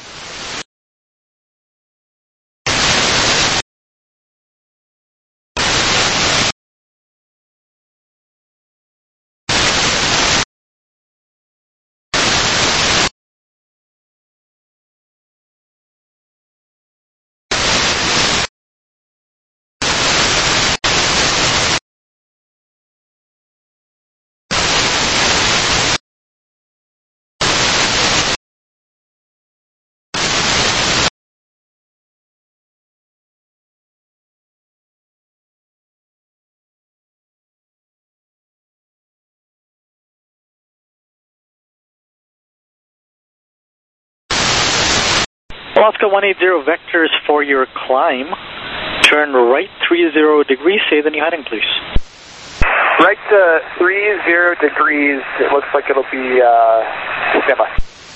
Alaska one eighty vectors for your climb. Turn right three zero degrees, say the new heading, please. Right uh, three zero degrees, it looks like it'll be uh, standby.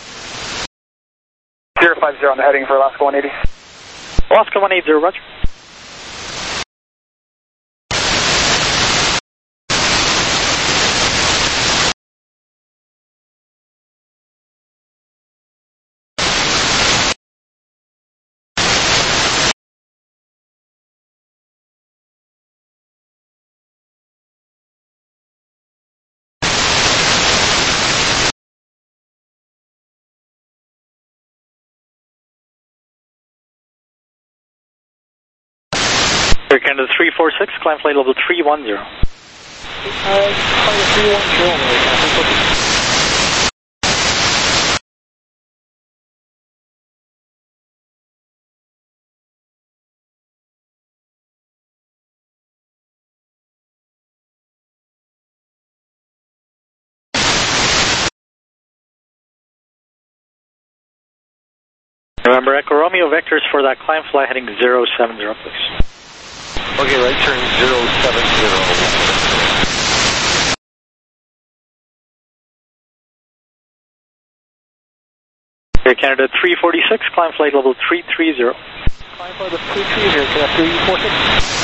zero five zero on the heading for Alaska one eighty. Alaska one eighty, roger. Air Canada three four six, climb flight level three one zero. Uh, three one zero, November Echo Romeo, vectors for that climb, fly heading zero seven zero, please. Okay, right turn zero seven zero. Air Canada three forty-six, climb flight level three three zero. Climb flight level three three zero, Canada three forty-six.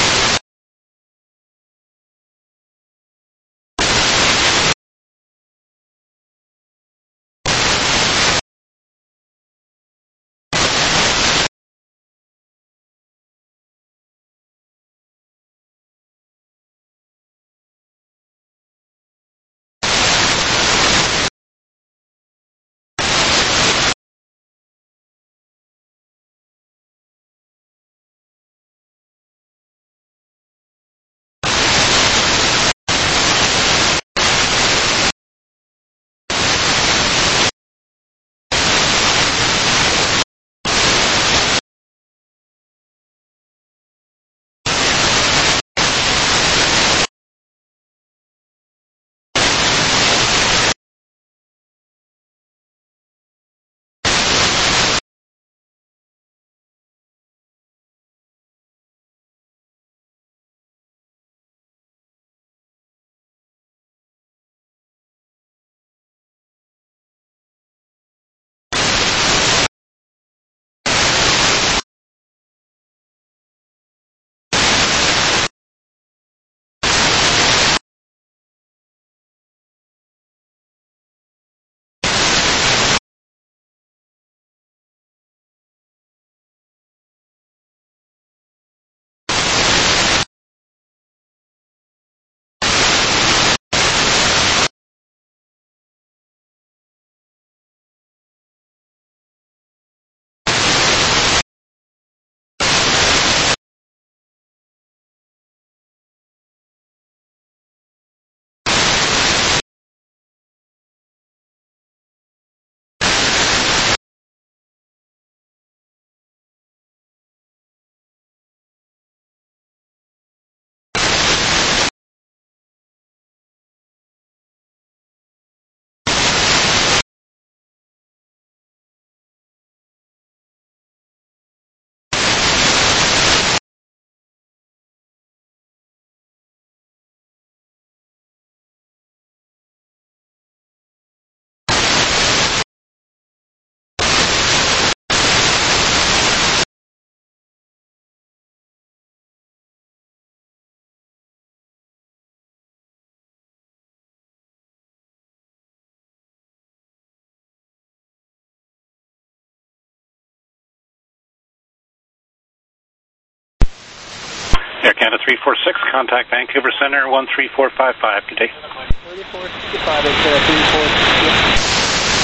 Air Canada three four six, contact Vancouver Center one three four five five. Good day. three four six five, Air Canada three four six.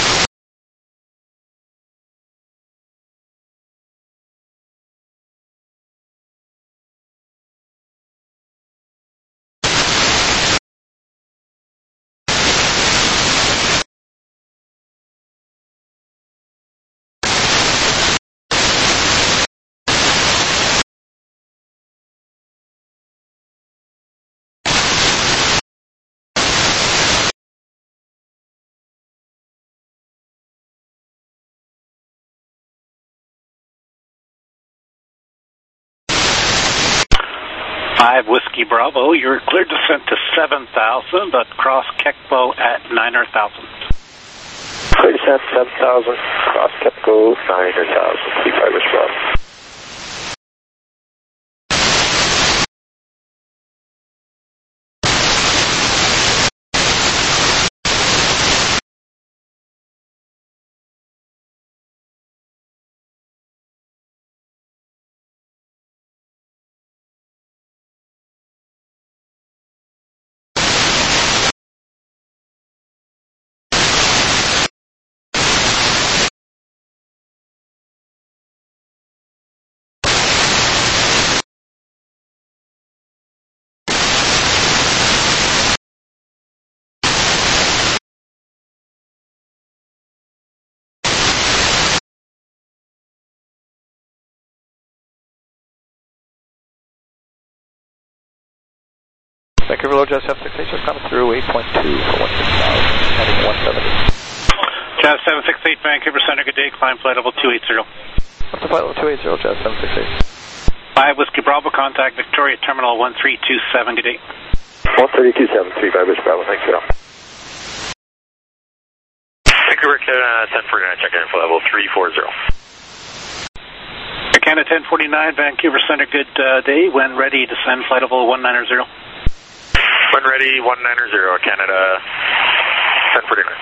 five Whiskey Bravo, you're cleared descent to seven thousand, but cross Kekpo at nine thousand. Clear descent seven thousand, cross Kekpo nine thousand, C five Whiskey Bravo. Vancouver Low Jets F six H is coming through eight point two for one six thousand, heading one seventy. Jazz seven six eight, Vancouver Center, good day. Climb flight level two eighty. Up to flight level two eighty, Jazz seven six eight. five Whiskey Bravo, contact Victoria Terminal one three two seven, good day. one three two seven, three five Whiskey Bravo, thanks, Phil. Vancouver, uh, ten forty-nine, check in for level three four zero. Canada ten forty-nine, Vancouver Center, good uh, day. When ready, descend flight level one nine zero. When ready, one nine zero, Canada ten forty-nine.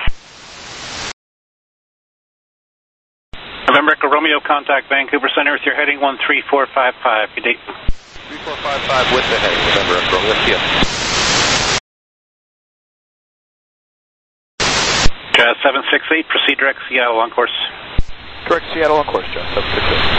November Echo Romeo, contact Vancouver Center with your heading one three four five five, good day. three four five five with the heading, November Echo Romeo, see ya. Jazz seven six eight, proceed direct Seattle on course. Direct Seattle on course, Jazz seven six eight.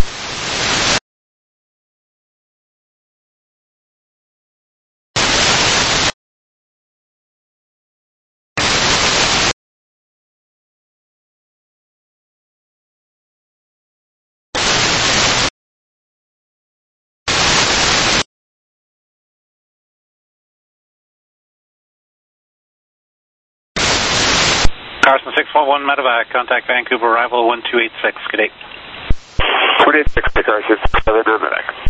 Carson six one one, Medevac, contact Vancouver, arrival one two eight six, good day. one eight six, Carson, other Medevac.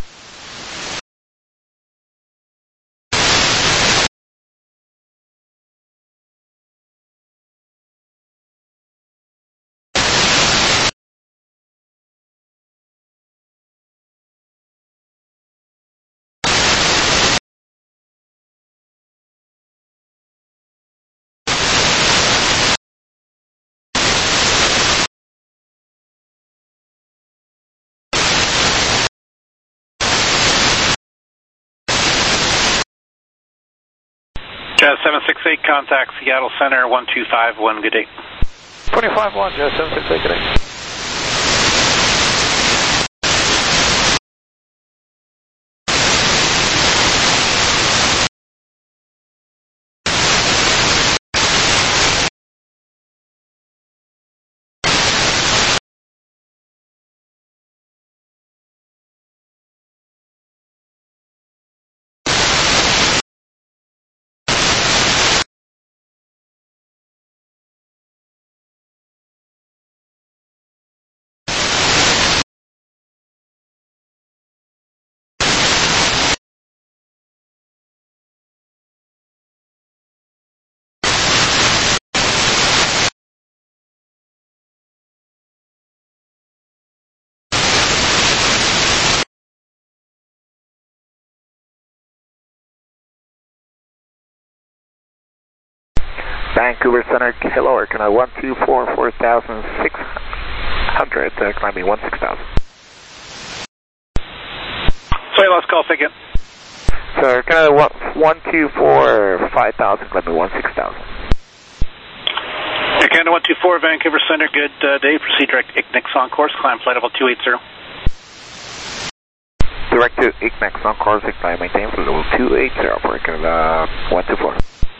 Jazz seven six eight, contact Seattle Center one two five one, good day. twenty-five one, Jazz seven six eight, good day. Vancouver Center, Kilo Arcana one two four four thousand six hundred, uh, climbing one six thousand. Sorry, last call, again. So Arcana one two four five thousand, climbing one six thousand. Canada one two four, Vancouver Center, good uh, day. Proceed direct Ignix on course, climb flight level two eighty. Direct to Ignix on course, climb maintain for level two eighty for Arcana one two four.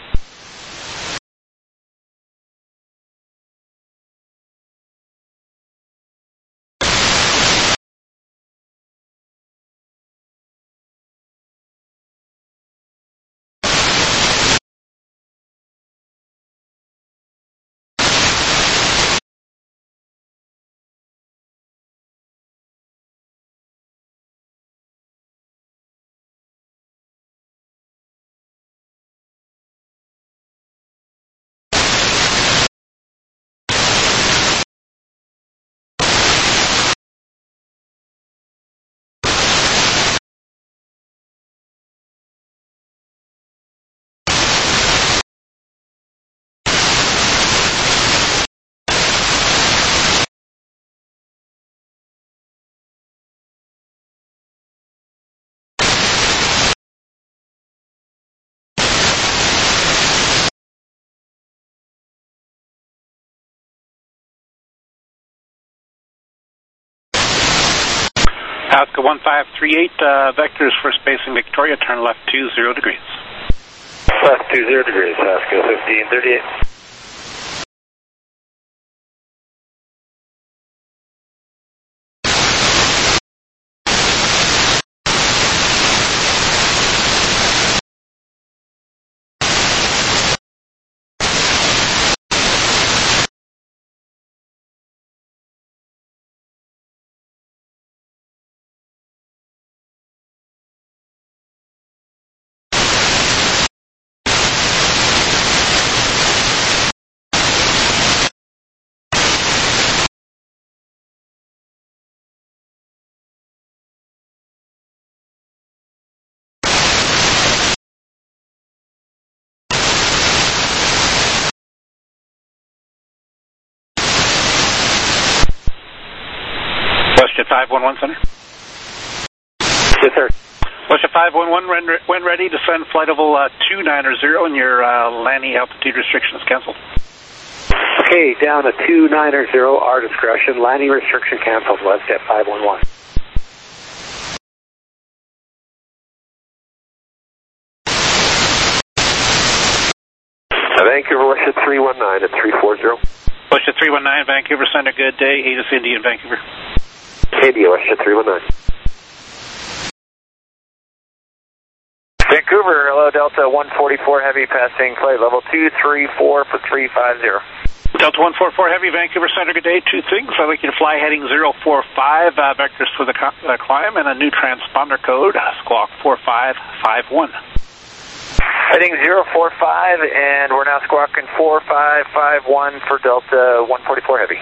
Alaska one five three eight, uh, vectors for spacing Victoria, turn left two zero degrees. Left two zero degrees, Alaska fifteen thirty-eight. WestJet five one one, Center. Yes, sir. WestJet five one one, when, when ready, descend flight level uh, two ninety and your uh, landing altitude restriction is canceled. Okay, down to two ninety, our discretion. Landing restriction canceled, WestJet five one one. Vancouver, WestJet three one nine at three forty. WestJet three one nine, Vancouver Center, good day. Aegis India in Vancouver. India, WestJet three one nine. Vancouver, hello, Delta one forty-four Heavy, passing flight level two three four for three five zero. Delta one forty-four Heavy, Vancouver Center, good day. Two things. I'd like you to fly heading zero four five, uh, vectors for the uh, climb, and a new transponder code, squawk four five five one. Heading zero four five, and we're now squawking four five five one for Delta one forty-four Heavy.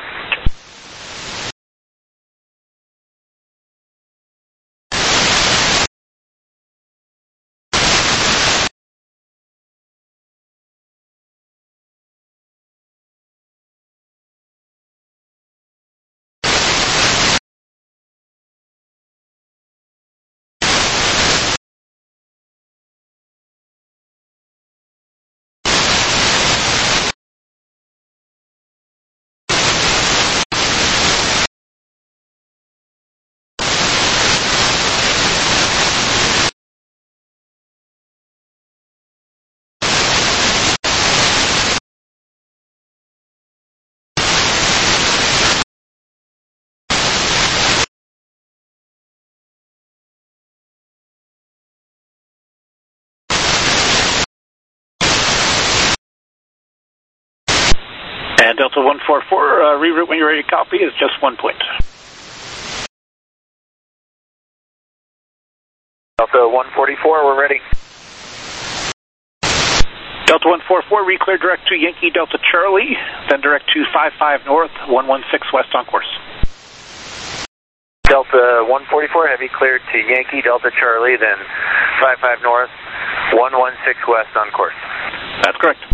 And Delta one forty-four, uh, reroute when you're ready to copy is just one point. Delta one forty-four, we're ready. Delta one forty-four, reclear direct to Yankee Delta Charlie, then direct to five five North, one one six West on course. Delta one forty-four Heavy, cleared to Yankee Delta Charlie, then five five North, one one six West on course. That's correct.